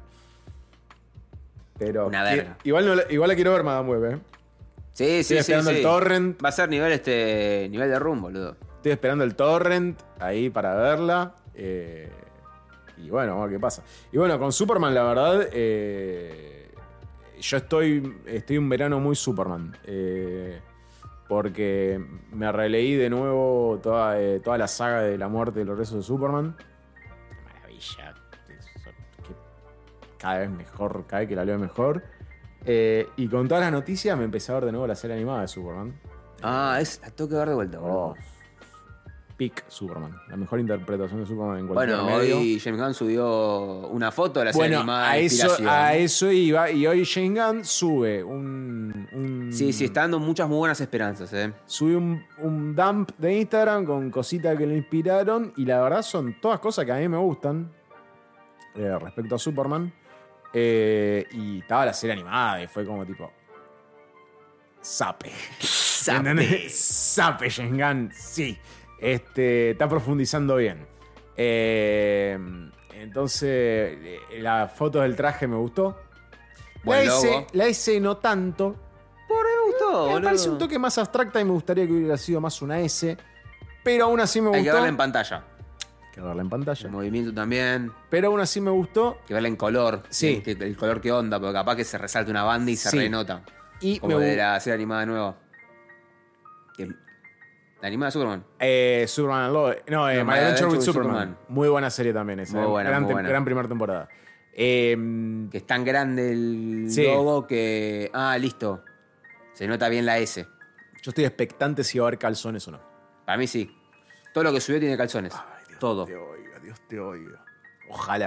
[SPEAKER 1] Pero.
[SPEAKER 2] Una
[SPEAKER 1] que-
[SPEAKER 2] verga.
[SPEAKER 1] igual, no la- igual la quiero ver, Madame Web, ¿eh?
[SPEAKER 2] Sí,
[SPEAKER 1] Estoy
[SPEAKER 2] sí, sí.
[SPEAKER 1] esperando
[SPEAKER 2] sí.
[SPEAKER 1] el torrent.
[SPEAKER 2] Va a ser nivel este. Nivel de room, boludo.
[SPEAKER 1] Estoy esperando el torrent ahí para verla. eh, y bueno, vamos a ver qué pasa. Y bueno, con Superman, la verdad. eh, yo estoy. Estoy un verano muy Superman. eh, porque me releí de nuevo toda, eh, toda la saga de la muerte de los restos de Superman. Una maravilla. Es- que cada vez mejor, cada vez que la leo mejor. Eh, y con todas las noticias me empecé a ver de nuevo la serie animada de Superman.
[SPEAKER 2] Ah, es. La tengo que ver de vuelta, boludo.
[SPEAKER 1] Oh, Peak Superman. La mejor interpretación de Superman en cualquier
[SPEAKER 2] Bueno,
[SPEAKER 1] medio.
[SPEAKER 2] hoy James Gunn subió una foto de la serie
[SPEAKER 1] Bueno,
[SPEAKER 2] animada
[SPEAKER 1] a
[SPEAKER 2] de
[SPEAKER 1] eso,
[SPEAKER 2] inspiración.
[SPEAKER 1] a eso iba. Y hoy Shane Gunn sube un. un
[SPEAKER 2] Sí, sí, está dando muchas muy buenas esperanzas, eh.
[SPEAKER 1] Sube un, un dump de Instagram con cositas que lo inspiraron. Y la verdad son todas cosas que a mí me gustan. eh, respecto a Superman. Eh, y estaba la serie animada y fue como tipo. Sape. ¿Entendés? Sape, Shane Gunn, sí. Este, está profundizando bien. Eh, entonces, eh, la foto del traje me gustó. La
[SPEAKER 2] Buen
[SPEAKER 1] S,
[SPEAKER 2] logo.
[SPEAKER 1] la S no tanto.
[SPEAKER 2] Por ahí me gustó,
[SPEAKER 1] Me
[SPEAKER 2] boludo.
[SPEAKER 1] parece un toque más abstracta y me gustaría que hubiera sido más una S. Pero aún así me
[SPEAKER 2] Hay
[SPEAKER 1] gustó.
[SPEAKER 2] que verla en pantalla.
[SPEAKER 1] Hay que verla en pantalla.
[SPEAKER 2] El movimiento también.
[SPEAKER 1] Pero aún así me gustó.
[SPEAKER 2] Hay que verla en color.
[SPEAKER 1] Sí.
[SPEAKER 2] Que- El color que onda, porque capaz que se resalte una banda y se
[SPEAKER 1] Sí.
[SPEAKER 2] renota.
[SPEAKER 1] Y
[SPEAKER 2] Como
[SPEAKER 1] me
[SPEAKER 2] de
[SPEAKER 1] gu-
[SPEAKER 2] la serie animada nueva. Que- La animada de Superman.
[SPEAKER 1] Eh, Superman and Lois. No, eh,
[SPEAKER 2] No,
[SPEAKER 1] My Adventure with Superman. Muy buena serie también esa.
[SPEAKER 2] Muy
[SPEAKER 1] eh.
[SPEAKER 2] buena,
[SPEAKER 1] gran,
[SPEAKER 2] muy
[SPEAKER 1] tem-
[SPEAKER 2] buena.
[SPEAKER 1] gran primera temporada. Eh,
[SPEAKER 2] Que es tan grande el
[SPEAKER 1] Sí.
[SPEAKER 2] logo que. Ah, listo. Se nota bien la S.
[SPEAKER 1] yo estoy expectante si va a haber calzones o no.
[SPEAKER 2] Para mí sí. Todo lo que subió tiene calzones. Todo.
[SPEAKER 1] Te oiga, Dios te oiga. Ojalá.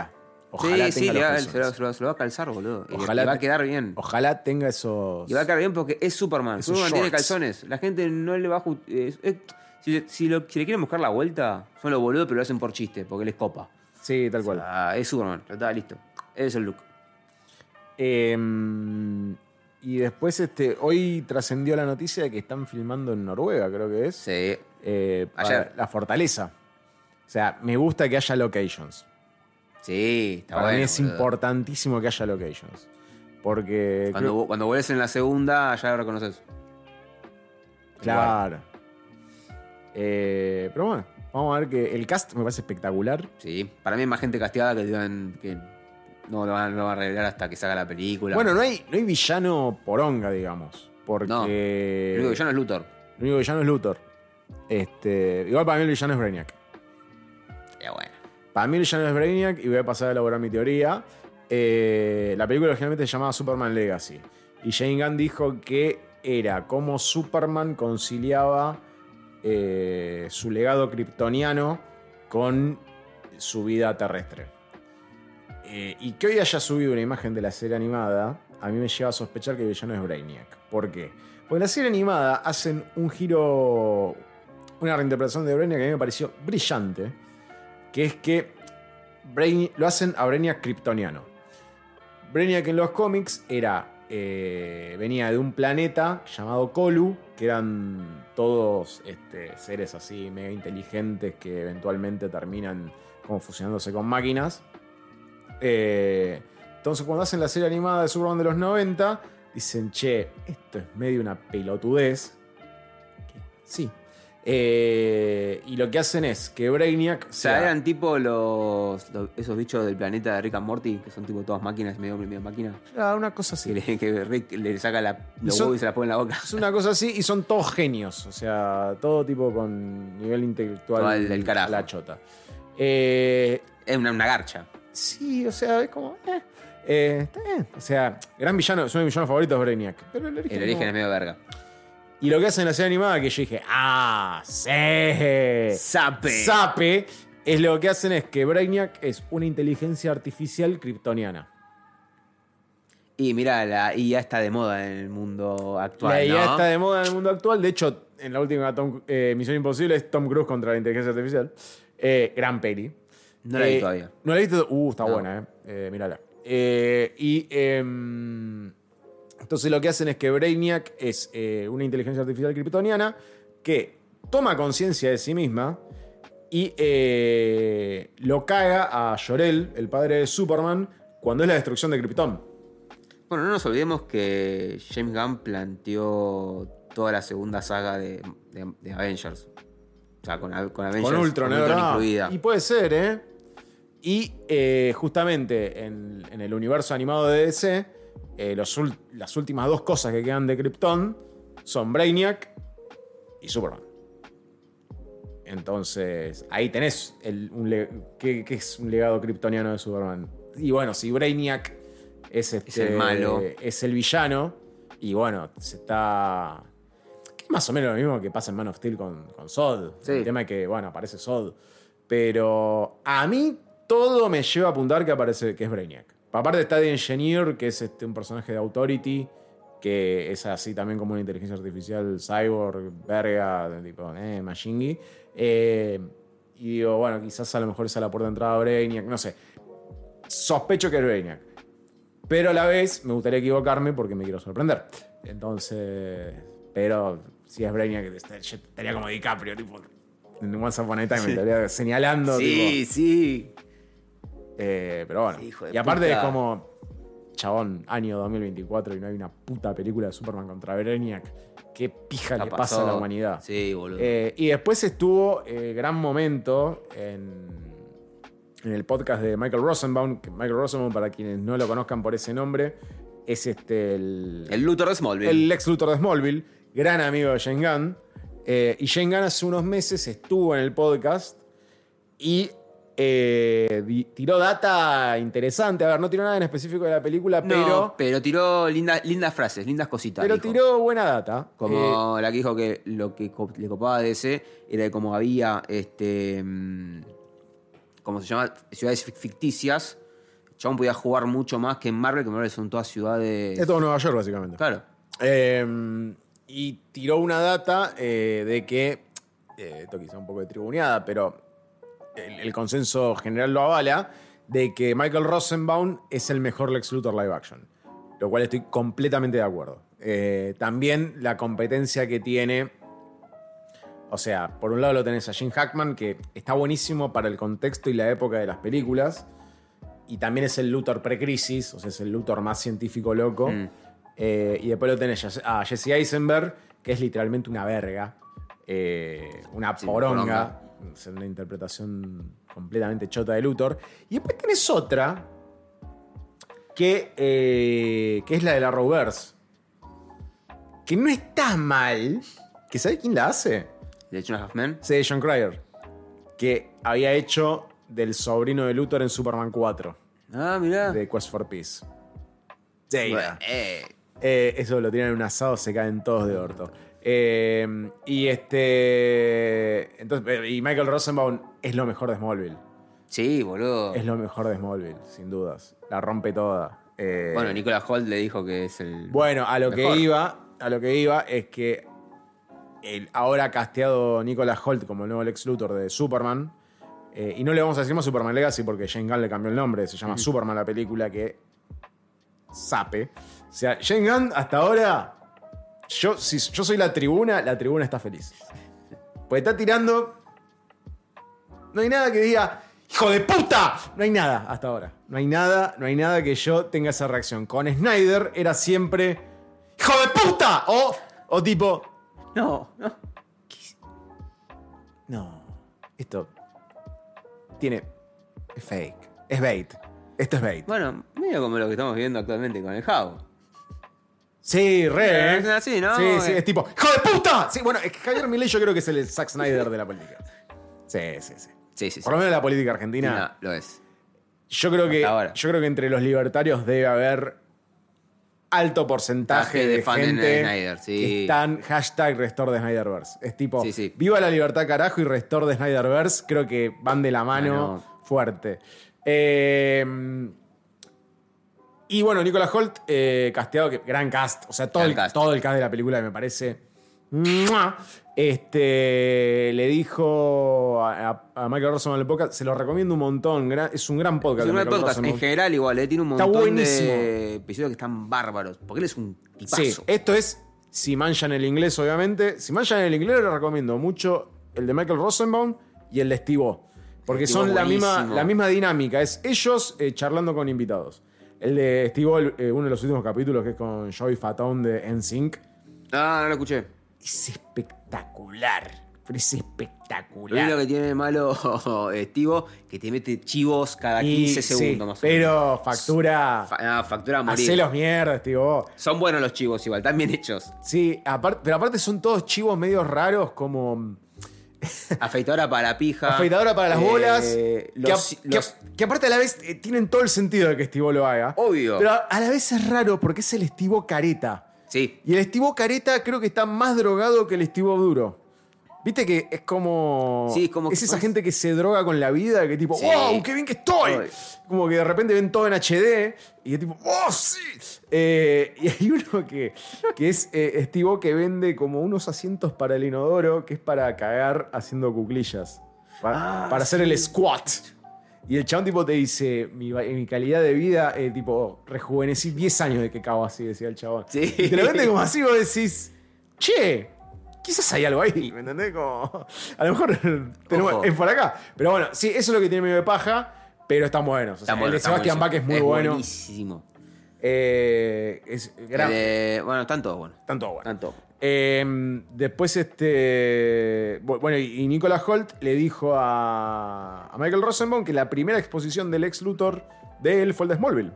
[SPEAKER 1] Ojalá
[SPEAKER 2] sí,
[SPEAKER 1] tenga
[SPEAKER 2] sí,
[SPEAKER 1] los
[SPEAKER 2] le va-
[SPEAKER 1] calzones.
[SPEAKER 2] se, lo, se lo- se lo va a calzar, boludo. Y le-
[SPEAKER 1] Ojalá
[SPEAKER 2] le va a
[SPEAKER 1] te-
[SPEAKER 2] quedar bien.
[SPEAKER 1] Ojalá tenga esos.
[SPEAKER 2] Y va a quedar bien porque es Superman.
[SPEAKER 1] Esos
[SPEAKER 2] Superman tiene
[SPEAKER 1] shorts.
[SPEAKER 2] calzones. La gente no le va a... ju- es- es- si, si lo- si le quieren buscar la vuelta, son los boludos, pero lo hacen por chiste, porque les copa.
[SPEAKER 1] Sí, tal
[SPEAKER 2] O
[SPEAKER 1] cual.
[SPEAKER 2] sea, es Superman. Ya está, listo. Ese es el look.
[SPEAKER 1] Eh, y después, este, hoy trascendió la noticia de que están filmando en Noruega, creo que es.
[SPEAKER 2] Sí.
[SPEAKER 1] eh, para
[SPEAKER 2] Ayer.
[SPEAKER 1] la fortaleza. O sea, me gusta que haya locations.
[SPEAKER 2] Sí, está
[SPEAKER 1] Para
[SPEAKER 2] bueno.
[SPEAKER 1] mí es
[SPEAKER 2] boludo.
[SPEAKER 1] importantísimo que haya locations. Porque.
[SPEAKER 2] Cuando,
[SPEAKER 1] creo-
[SPEAKER 2] vu- cuando vuelves en la segunda, ya lo reconoces.
[SPEAKER 1] Claro. Eh, pero bueno, vamos a ver que el cast me parece espectacular.
[SPEAKER 2] Sí, para mí hay más gente castigada que, digan que no lo van, no lo van a arreglar hasta que salga la película.
[SPEAKER 1] Bueno, no hay, no hay villano poronga, digamos. Porque.
[SPEAKER 2] No, el único villano es Luthor.
[SPEAKER 1] El único villano es Luthor. Este, igual para mí el villano es Brainiac.
[SPEAKER 2] Ya bueno.
[SPEAKER 1] Para mí el villano es Brainiac y voy a pasar a elaborar mi teoría. Eh, la película originalmente se llamaba Superman Legacy. Y Shane Gunn dijo que era como Superman conciliaba eh, su legado kryptoniano con su vida terrestre. Eh, y que hoy haya subido una imagen de la serie animada, a mí me lleva a sospechar que el villano es Brainiac. ¿Por qué? Porque en la serie animada hacen un giro, una reinterpretación de Brainiac que a mí me pareció brillante, que es que Brain- lo hacen a Brainiac kryptoniano. Brainiac en los cómics era, eh, venía de un planeta llamado Kolu, que eran todos este, seres así mega inteligentes que eventualmente terminan como fusionándose con máquinas. Eh, entonces cuando hacen la serie animada de Superman de los noventa, dicen, che, esto es medio una pelotudez. ¿Qué? Sí. Eh, y lo que hacen es que Brainiac
[SPEAKER 2] O sea,
[SPEAKER 1] sea-
[SPEAKER 2] eran tipo los, los- esos bichos del planeta de Rick and Morty, que son tipo todas máquinas, medio medio máquina.
[SPEAKER 1] Ah, una cosa así.
[SPEAKER 2] Que, le- que Rick le saca la, los
[SPEAKER 1] son-
[SPEAKER 2] huevos y se la pone en la boca.
[SPEAKER 1] Es una cosa así y son todos genios. O sea, todo tipo con nivel intelectual
[SPEAKER 2] Todo el- el carajo.
[SPEAKER 1] a la chota. Eh,
[SPEAKER 2] Es una, una garcha.
[SPEAKER 1] sí, o sea, es como. Eh, eh, está bien. O sea, gran villano, son mis villanos favoritos Brainiac. Pero el origen,
[SPEAKER 2] El origen
[SPEAKER 1] no.
[SPEAKER 2] es medio verga.
[SPEAKER 1] Y lo que hacen en la serie animada, que yo dije, ah, sí.
[SPEAKER 2] Sape.
[SPEAKER 1] Sape. Es lo que hacen es que Brainiac es una inteligencia artificial kryptoniana.
[SPEAKER 2] Y mira, la I A está de moda en el mundo actual,
[SPEAKER 1] La I A
[SPEAKER 2] ¿no?
[SPEAKER 1] está de moda en el mundo actual. De hecho, en la última Tom- eh, Misión Imposible es Tom Cruise contra la inteligencia artificial. Eh, gran peli.
[SPEAKER 2] No la vi
[SPEAKER 1] Eh,
[SPEAKER 2] todavía.
[SPEAKER 1] ¿No la viste? Uh, está
[SPEAKER 2] No.
[SPEAKER 1] buena, eh. eh mírala. Eh, y em, entonces lo que hacen es que Brainiac es eh, una inteligencia artificial kryptoniana que toma conciencia de sí misma y eh, lo caga a Jor-El, el padre de Superman, cuando es la destrucción de Krypton.
[SPEAKER 2] Bueno, no nos olvidemos que James Gunn planteó toda la segunda saga de, de- de Avengers. O sea, con, con Avengers
[SPEAKER 1] Con Ultron,
[SPEAKER 2] con
[SPEAKER 1] es verdad.
[SPEAKER 2] incluida.
[SPEAKER 1] Y puede ser, ¿eh? Y eh, justamente en, en el universo animado de D C, eh, los ul- las últimas dos cosas que quedan de Krypton son Brainiac y Superman. Entonces, ahí tenés el, un le- ¿qué, qué es un legado kryptoniano de Superman. Y bueno, si Brainiac es, este,
[SPEAKER 2] el malo.
[SPEAKER 1] es el villano, y bueno, se está... que es más o menos lo mismo que pasa en Man of Steel con, con Zod.
[SPEAKER 2] Sí.
[SPEAKER 1] El tema es que, bueno, aparece Zod. Pero a mí todo me lleva a apuntar que aparece que es Brainiac. Aparte está The Engineer, que es este, un personaje de Authority, que es así también como una inteligencia artificial cyborg, verga, de tipo, eh, Machingy. Eh, y digo, bueno, quizás a lo mejor esa es la puerta de entrada a Brainiac, no sé. Sospecho que es Brainiac. Pero a la vez me gustaría equivocarme porque me quiero sorprender. Entonces, pero si es Brainiac, yo estaría como DiCaprio, tipo, en Once Upon a Time, me estaría señalando.
[SPEAKER 2] Sí,
[SPEAKER 1] tipo,
[SPEAKER 2] sí.
[SPEAKER 1] eh, pero bueno.
[SPEAKER 2] Sí, hijo de
[SPEAKER 1] Y aparte
[SPEAKER 2] puta.
[SPEAKER 1] es como, chabón, año dos mil veinticuatro y no hay una puta película de Superman contra Brainiac. Qué pija
[SPEAKER 2] Ya
[SPEAKER 1] le pasa a la
[SPEAKER 2] pasó.
[SPEAKER 1] humanidad.
[SPEAKER 2] Sí, boludo.
[SPEAKER 1] Eh, y después estuvo eh, gran momento en, en el podcast de Michael Rosenbaum. Que Michael Rosenbaum, para quienes no lo conozcan por ese nombre, es este el,
[SPEAKER 2] el Luthor de Smallville.
[SPEAKER 1] el ex Luthor de Smallville, gran amigo de Shane Gunn. Eh, y Shane Gunn hace unos meses estuvo en el podcast y eh, di- tiró data interesante. A ver, no tiró nada en específico de la película,
[SPEAKER 2] No,
[SPEAKER 1] pero,
[SPEAKER 2] pero tiró lindas, lindas frases, lindas cositas.
[SPEAKER 1] pero
[SPEAKER 2] dijo.
[SPEAKER 1] tiró buena data. Eh,
[SPEAKER 2] Como la que dijo que lo que co- le copaba a D C era que como había este mm, ¿cómo se llama? Ciudades fic- ficticias, Chabón podía jugar mucho más que en Marvel, que Marvel son todas ciudades.
[SPEAKER 1] Es todo Nueva York, básicamente.
[SPEAKER 2] Claro.
[SPEAKER 1] Eh, y tiró una data eh, de que, eh, esto quizá un poco de tribuneada, pero el, el consenso general lo avala, de que Michael Rosenbaum es el mejor Lex Luthor live action. Lo cual estoy completamente de acuerdo. Eh, también la competencia que tiene. O sea, por un lado lo tenés a Gene Hackman, que está buenísimo para el contexto y la época de las películas. Y también es el Luthor pre-crisis, o sea, es el Luthor más científico loco. Mm. Eh, y después lo tenés a Jesse Eisenberg, que es literalmente una verga. Eh, una sí, poronga. poronga. Es una interpretación completamente chota de Luthor. Y después tenés otra, que, eh, que es la de la Arrowverse. Que no está mal. ¿Que sabe quién la hace?
[SPEAKER 2] ¿De John Huffman?
[SPEAKER 1] Sí, John Cryer. Que había hecho del sobrino de Luthor en Superman cuatro.
[SPEAKER 2] Ah, mirá.
[SPEAKER 1] De Quest for Peace. Sí,
[SPEAKER 2] bueno, eh.
[SPEAKER 1] Eh, eso lo tiran en un asado, se caen todos de orto. Eh, y este. Entonces, y Michael Rosenbaum es lo mejor de Smallville.
[SPEAKER 2] Sí, boludo.
[SPEAKER 1] Es lo mejor de Smallville, sin dudas. La rompe toda. Eh,
[SPEAKER 2] bueno, Nicolas Hoult le dijo que es el.
[SPEAKER 1] Bueno, a lo
[SPEAKER 2] mejor.
[SPEAKER 1] que iba, a lo que iba es que el ahora casteado Nicolas Hoult como el nuevo Lex Luthor de Superman. Eh, y no le vamos a decir más Superman Legacy porque Jane Gunn le cambió el nombre. Se llama uh-huh. Superman la película, que sape. O sea, Jane Gunn hasta ahora, yo, si yo soy la tribuna, la tribuna está feliz. Porque está tirando. No hay nada que diga, ¡hijo de puta! No hay nada hasta ahora. No hay nada, no hay nada que yo tenga esa reacción. Con Snyder era siempre, ¡hijo de puta! O, o tipo,
[SPEAKER 2] no, no.
[SPEAKER 1] No, esto tiene. Es fake. Es bait. Esto es bait.
[SPEAKER 2] Bueno, medio como lo que estamos viendo actualmente con el How.
[SPEAKER 1] Sí, re.
[SPEAKER 2] Es así, ¿no?
[SPEAKER 1] Sí, sí, es tipo, ¡hijo de puta! Sí, bueno, es que Javier Milei yo creo que es el Zack Snyder de la política. Sí, sí, sí.
[SPEAKER 2] Sí, sí,
[SPEAKER 1] Por lo menos la política argentina.
[SPEAKER 2] No, lo es.
[SPEAKER 1] Yo creo que, yo creo que entre los libertarios debe haber alto porcentaje de, de gente
[SPEAKER 2] de Snyder, sí.
[SPEAKER 1] que están hashtag Restore de Snyderverse. Es tipo,
[SPEAKER 2] sí, sí.
[SPEAKER 1] viva la libertad carajo y Restore de Snyderverse. Creo que van de la mano bueno. fuerte. Eh, y bueno, Nicolas Hoult, eh, casteado, que gran cast. O sea, todo el, cast. todo el cast de la película me parece. Este le dijo a, a Michael Rosenbaum en el podcast, se lo recomiendo un montón. Es un gran podcast.
[SPEAKER 2] Es un gran podcast. En general, igual, eh, tiene un montón de episodios que están bárbaros. Porque él es un tipazo.
[SPEAKER 1] Sí, esto es, si manchan el inglés, obviamente. Si manchan el inglés, le recomiendo mucho el de Michael Rosenbaum y el de Steve O. Porque son la misma, la misma dinámica. Es ellos eh, charlando con invitados. El de Steve O, eh, uno de los últimos capítulos, que es con Joey Fatone de N Sync.
[SPEAKER 2] Ah, no lo escuché.
[SPEAKER 1] Es espectacular. Pero es espectacular.
[SPEAKER 2] Lo único que tiene de malo Estivo, que te mete chivos cada quince y, segundos
[SPEAKER 1] sí,
[SPEAKER 2] más o
[SPEAKER 1] pero
[SPEAKER 2] menos.
[SPEAKER 1] Pero factura.
[SPEAKER 2] Fa, ah, factura a morir.
[SPEAKER 1] Hacelos mierda, Estivo.
[SPEAKER 2] Son buenos los chivos igual, están bien hechos.
[SPEAKER 1] Sí, aparte, pero aparte son todos chivos medios raros, como.
[SPEAKER 2] Afeitadora para la pija.
[SPEAKER 1] Afeitadora para las bolas.
[SPEAKER 2] Eh,
[SPEAKER 1] que,
[SPEAKER 2] los,
[SPEAKER 1] a,
[SPEAKER 2] los...
[SPEAKER 1] Que, que aparte a la vez eh, tienen todo el sentido de que Estivo lo haga.
[SPEAKER 2] Obvio.
[SPEAKER 1] Pero a, a la vez es raro porque es el Estivo careta.
[SPEAKER 2] Sí.
[SPEAKER 1] Y el Estivo careta creo que está más drogado que el Estivo duro. Viste que es como.
[SPEAKER 2] Sí, es como.
[SPEAKER 1] Es
[SPEAKER 2] que
[SPEAKER 1] esa
[SPEAKER 2] más...
[SPEAKER 1] gente que se droga con la vida, que tipo,
[SPEAKER 2] sí.
[SPEAKER 1] ¡wow! ¡Qué bien que estoy! Ay. Como que de repente ven todo en H D y es tipo, ¡oh, sí! Eh, y hay uno que, que es eh, Estivo que vende como unos asientos para el inodoro, que es para cagar haciendo cuclillas. Para, ah, para hacer sí. el squat. Y el chabón tipo te dice, mi, mi calidad de vida, eh, tipo, rejuvenecí diez años de que cago así, decía el chabón.
[SPEAKER 2] Sí.
[SPEAKER 1] Y te lo vende como así, vos decís, che, quizás hay algo ahí, ¿me entendés? Como, a lo mejor tenemos, es por acá. Pero bueno, sí, eso es lo que tiene medio de paja, pero están buenos. O sea,
[SPEAKER 2] bueno,
[SPEAKER 1] el de Sebastian Bach es muy
[SPEAKER 2] es
[SPEAKER 1] bueno.
[SPEAKER 2] Buenísimo.
[SPEAKER 1] Eh, es gran...
[SPEAKER 2] de, bueno, están todos buenos.
[SPEAKER 1] Están todos buenos.
[SPEAKER 2] Están todos.
[SPEAKER 1] Eh, después, este. Bueno, y Nicolas Hoult le dijo a, a Michael Rosenbaum que la primera exposición del ex Luthor de él fue el de Smallville.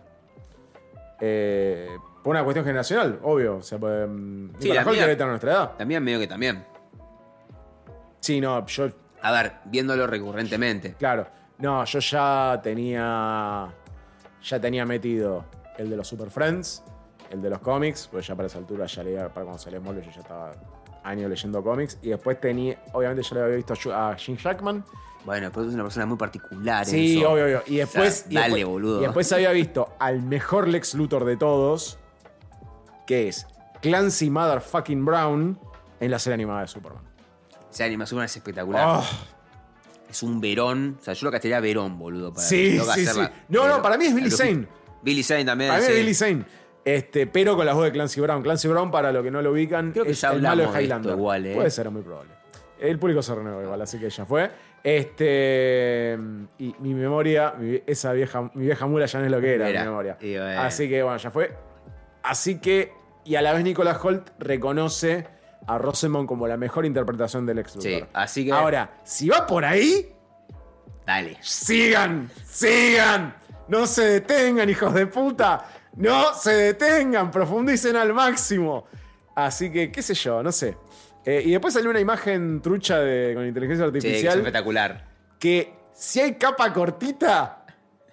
[SPEAKER 1] Eh, por una cuestión generacional, obvio. O sea, pues,
[SPEAKER 2] sí,
[SPEAKER 1] Nicolas Hoult debe tener nuestra edad.
[SPEAKER 2] También, medio que también.
[SPEAKER 1] Sí, no, yo.
[SPEAKER 2] A ver, viéndolo recurrentemente.
[SPEAKER 1] Claro. No, yo ya tenía. Ya tenía metido el de los Super Friends. El de los cómics, pues ya para esa altura, ya leía, para cuando salió Smallville, yo ya estaba años leyendo cómics. Y después tenía, obviamente yo le había visto a Jim Jackman.
[SPEAKER 2] Bueno, pero es una persona muy particular.
[SPEAKER 1] Sí,
[SPEAKER 2] eso.
[SPEAKER 1] obvio, obvio. Y después,
[SPEAKER 2] O sea, dale,
[SPEAKER 1] y después,
[SPEAKER 2] boludo.
[SPEAKER 1] Y después había visto al mejor Lex Luthor de todos, que es Clancy Motherfucking Brown en la serie animada de Superman.
[SPEAKER 2] Esa animación es espectacular.
[SPEAKER 1] Oh,
[SPEAKER 2] Es un Verón. O sea, yo lo castearía Verón, boludo. Para
[SPEAKER 1] sí,
[SPEAKER 2] tengo que
[SPEAKER 1] sí, sí.
[SPEAKER 2] hacerla.
[SPEAKER 1] No,
[SPEAKER 2] Pero-
[SPEAKER 1] no, para mí es Billy
[SPEAKER 2] Pero-
[SPEAKER 1] Zane.
[SPEAKER 2] Billy Zane también.
[SPEAKER 1] Para mí
[SPEAKER 2] sí.
[SPEAKER 1] es Billy Zane. Este, pero con la voz de Clancy Brown. Clancy Brown, para los que no lo ubican,
[SPEAKER 2] Creo que
[SPEAKER 1] es
[SPEAKER 2] ya
[SPEAKER 1] el malo
[SPEAKER 2] hablamos
[SPEAKER 1] de
[SPEAKER 2] de
[SPEAKER 1] Highlander.
[SPEAKER 2] esto igual, ¿eh?
[SPEAKER 1] Puede ser, es muy probable. El público se renueva igual, así que ya fue. Este. Y mi memoria, mi, esa vieja, mi vieja mula ya no es lo que era,
[SPEAKER 2] Era.
[SPEAKER 1] mi memoria.
[SPEAKER 2] Y bueno.
[SPEAKER 1] Así que bueno, ya fue. Así que. Y a la vez Nicolas Hoult reconoce a Rosenbaum como la mejor interpretación del ex Luthor.
[SPEAKER 2] Sí, así que.
[SPEAKER 1] Ahora, si va por ahí,
[SPEAKER 2] Dale.
[SPEAKER 1] sigan, sigan. No se detengan, hijos de puta. No se detengan, profundicen al máximo. Así que, qué sé yo, no sé. Eh, y después salió una imagen trucha de, con inteligencia
[SPEAKER 2] Sí, que es
[SPEAKER 1] artificial
[SPEAKER 2] espectacular.
[SPEAKER 1] que si hay capa cortita,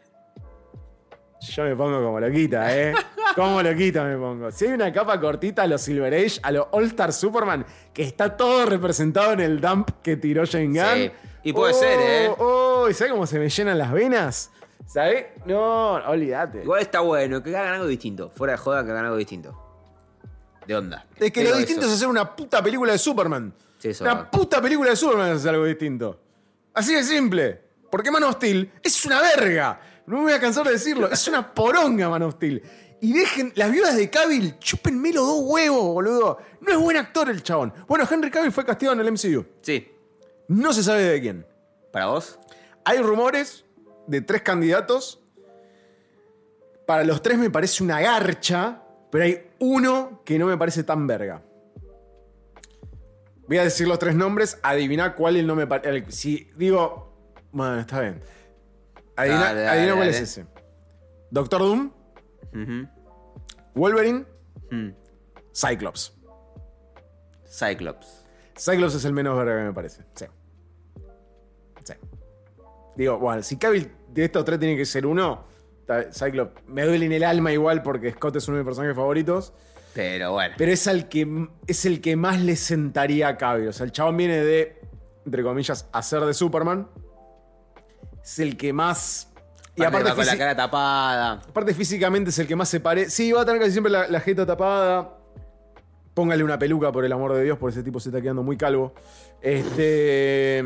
[SPEAKER 1] yo me pongo como loquita, ¿eh? Como loquita me pongo. Si hay una capa cortita a los Silver Age, a los All Star Superman, que está todo representado en el dump que tiró Jane Gunn.
[SPEAKER 2] Sí. Y puede ser, ¿eh?
[SPEAKER 1] Oh, ¿y sabes cómo se me llenan las venas? ¿Sabes? No, olvídate.
[SPEAKER 2] Igual está bueno, que hagan algo distinto. Fuera de joda, que hagan algo distinto. De onda.
[SPEAKER 1] Es que
[SPEAKER 2] Pero
[SPEAKER 1] lo distinto
[SPEAKER 2] eso.
[SPEAKER 1] es hacer una puta película de Superman.
[SPEAKER 2] Sí, eso
[SPEAKER 1] Una
[SPEAKER 2] va.
[SPEAKER 1] puta película de Superman es algo distinto. Así de simple. Porque Man of Steel es una verga. No me voy a cansar de decirlo. Es una poronga Man of Steel. Y dejen, las viudas de Cavill, chúpenme los dos huevos, boludo. No es buen actor el chabón. Bueno, Henry Cavill fue castigado en el M C U.
[SPEAKER 2] Sí.
[SPEAKER 1] No se sabe de quién.
[SPEAKER 2] ¿Para vos?
[SPEAKER 1] Hay rumores de tres candidatos. Para los tres me parece una garcha, pero hay uno que no me parece tan verga. Voy a decir los tres nombres, adivina cuál no me parece. Si digo, bueno, está bien. Adivina,
[SPEAKER 2] Dale, dale,
[SPEAKER 1] adivina cuál
[SPEAKER 2] dale.
[SPEAKER 1] es ese. Doctor Doom,
[SPEAKER 2] Ujú.
[SPEAKER 1] Wolverine,
[SPEAKER 2] Mm.
[SPEAKER 1] Cyclops.
[SPEAKER 2] Cyclops.
[SPEAKER 1] Cyclops es el menos verga que me parece. Sí. Sí. Digo, bueno, si Cavill de estos tres tiene que ser uno, está- Cyclops me duele en el alma igual porque Scott es uno de mis personajes favoritos.
[SPEAKER 2] Pero bueno.
[SPEAKER 1] Pero es el que, es el que más le sentaría a Cavill. O sea, el chabón viene de, entre comillas, hacer de Superman. Es el que más... Y aparte,
[SPEAKER 2] va con la
[SPEAKER 1] físi-
[SPEAKER 2] cara tapada.
[SPEAKER 1] aparte físicamente es el que más se parece. Sí, va a tener casi siempre la, la jeta tapada. Póngale una peluca, por el amor de Dios, porque ese tipo se está quedando muy calvo. Este...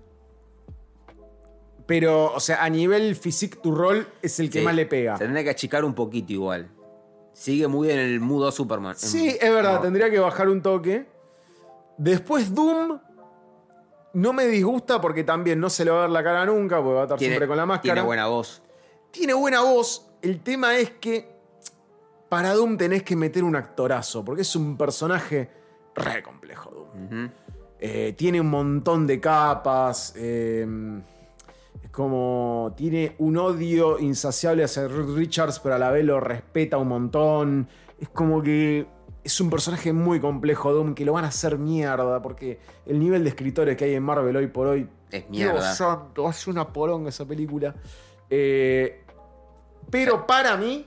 [SPEAKER 1] Pero, o sea, a nivel physique to role es el que
[SPEAKER 2] Sí.
[SPEAKER 1] más le pega.
[SPEAKER 2] Se tendría que achicar un poquito igual. Sigue muy en el mudo Superman.
[SPEAKER 1] Sí,
[SPEAKER 2] En-
[SPEAKER 1] es verdad,
[SPEAKER 2] no.
[SPEAKER 1] tendría que bajar un toque. Después Doom no me disgusta porque también no se le va a ver la cara nunca, porque va a estar
[SPEAKER 2] Tiene-
[SPEAKER 1] siempre con la máscara.
[SPEAKER 2] Tiene buena voz.
[SPEAKER 1] Tiene buena voz. El tema es que para Doom tenés que meter un actorazo, porque es un personaje re complejo, Doom.
[SPEAKER 2] Ujú.
[SPEAKER 1] Eh, tiene un montón de capas. eh, es como. Tiene un odio insaciable hacia Reed Richards, pero a la vez lo respeta un montón. Es como que. Es un personaje muy complejo, Doom, que lo van a hacer mierda, porque el nivel de escritores que hay en Marvel hoy por hoy.
[SPEAKER 2] Es mierda.
[SPEAKER 1] Dios santo, hace una poronga esa película. Eh, pero para mí.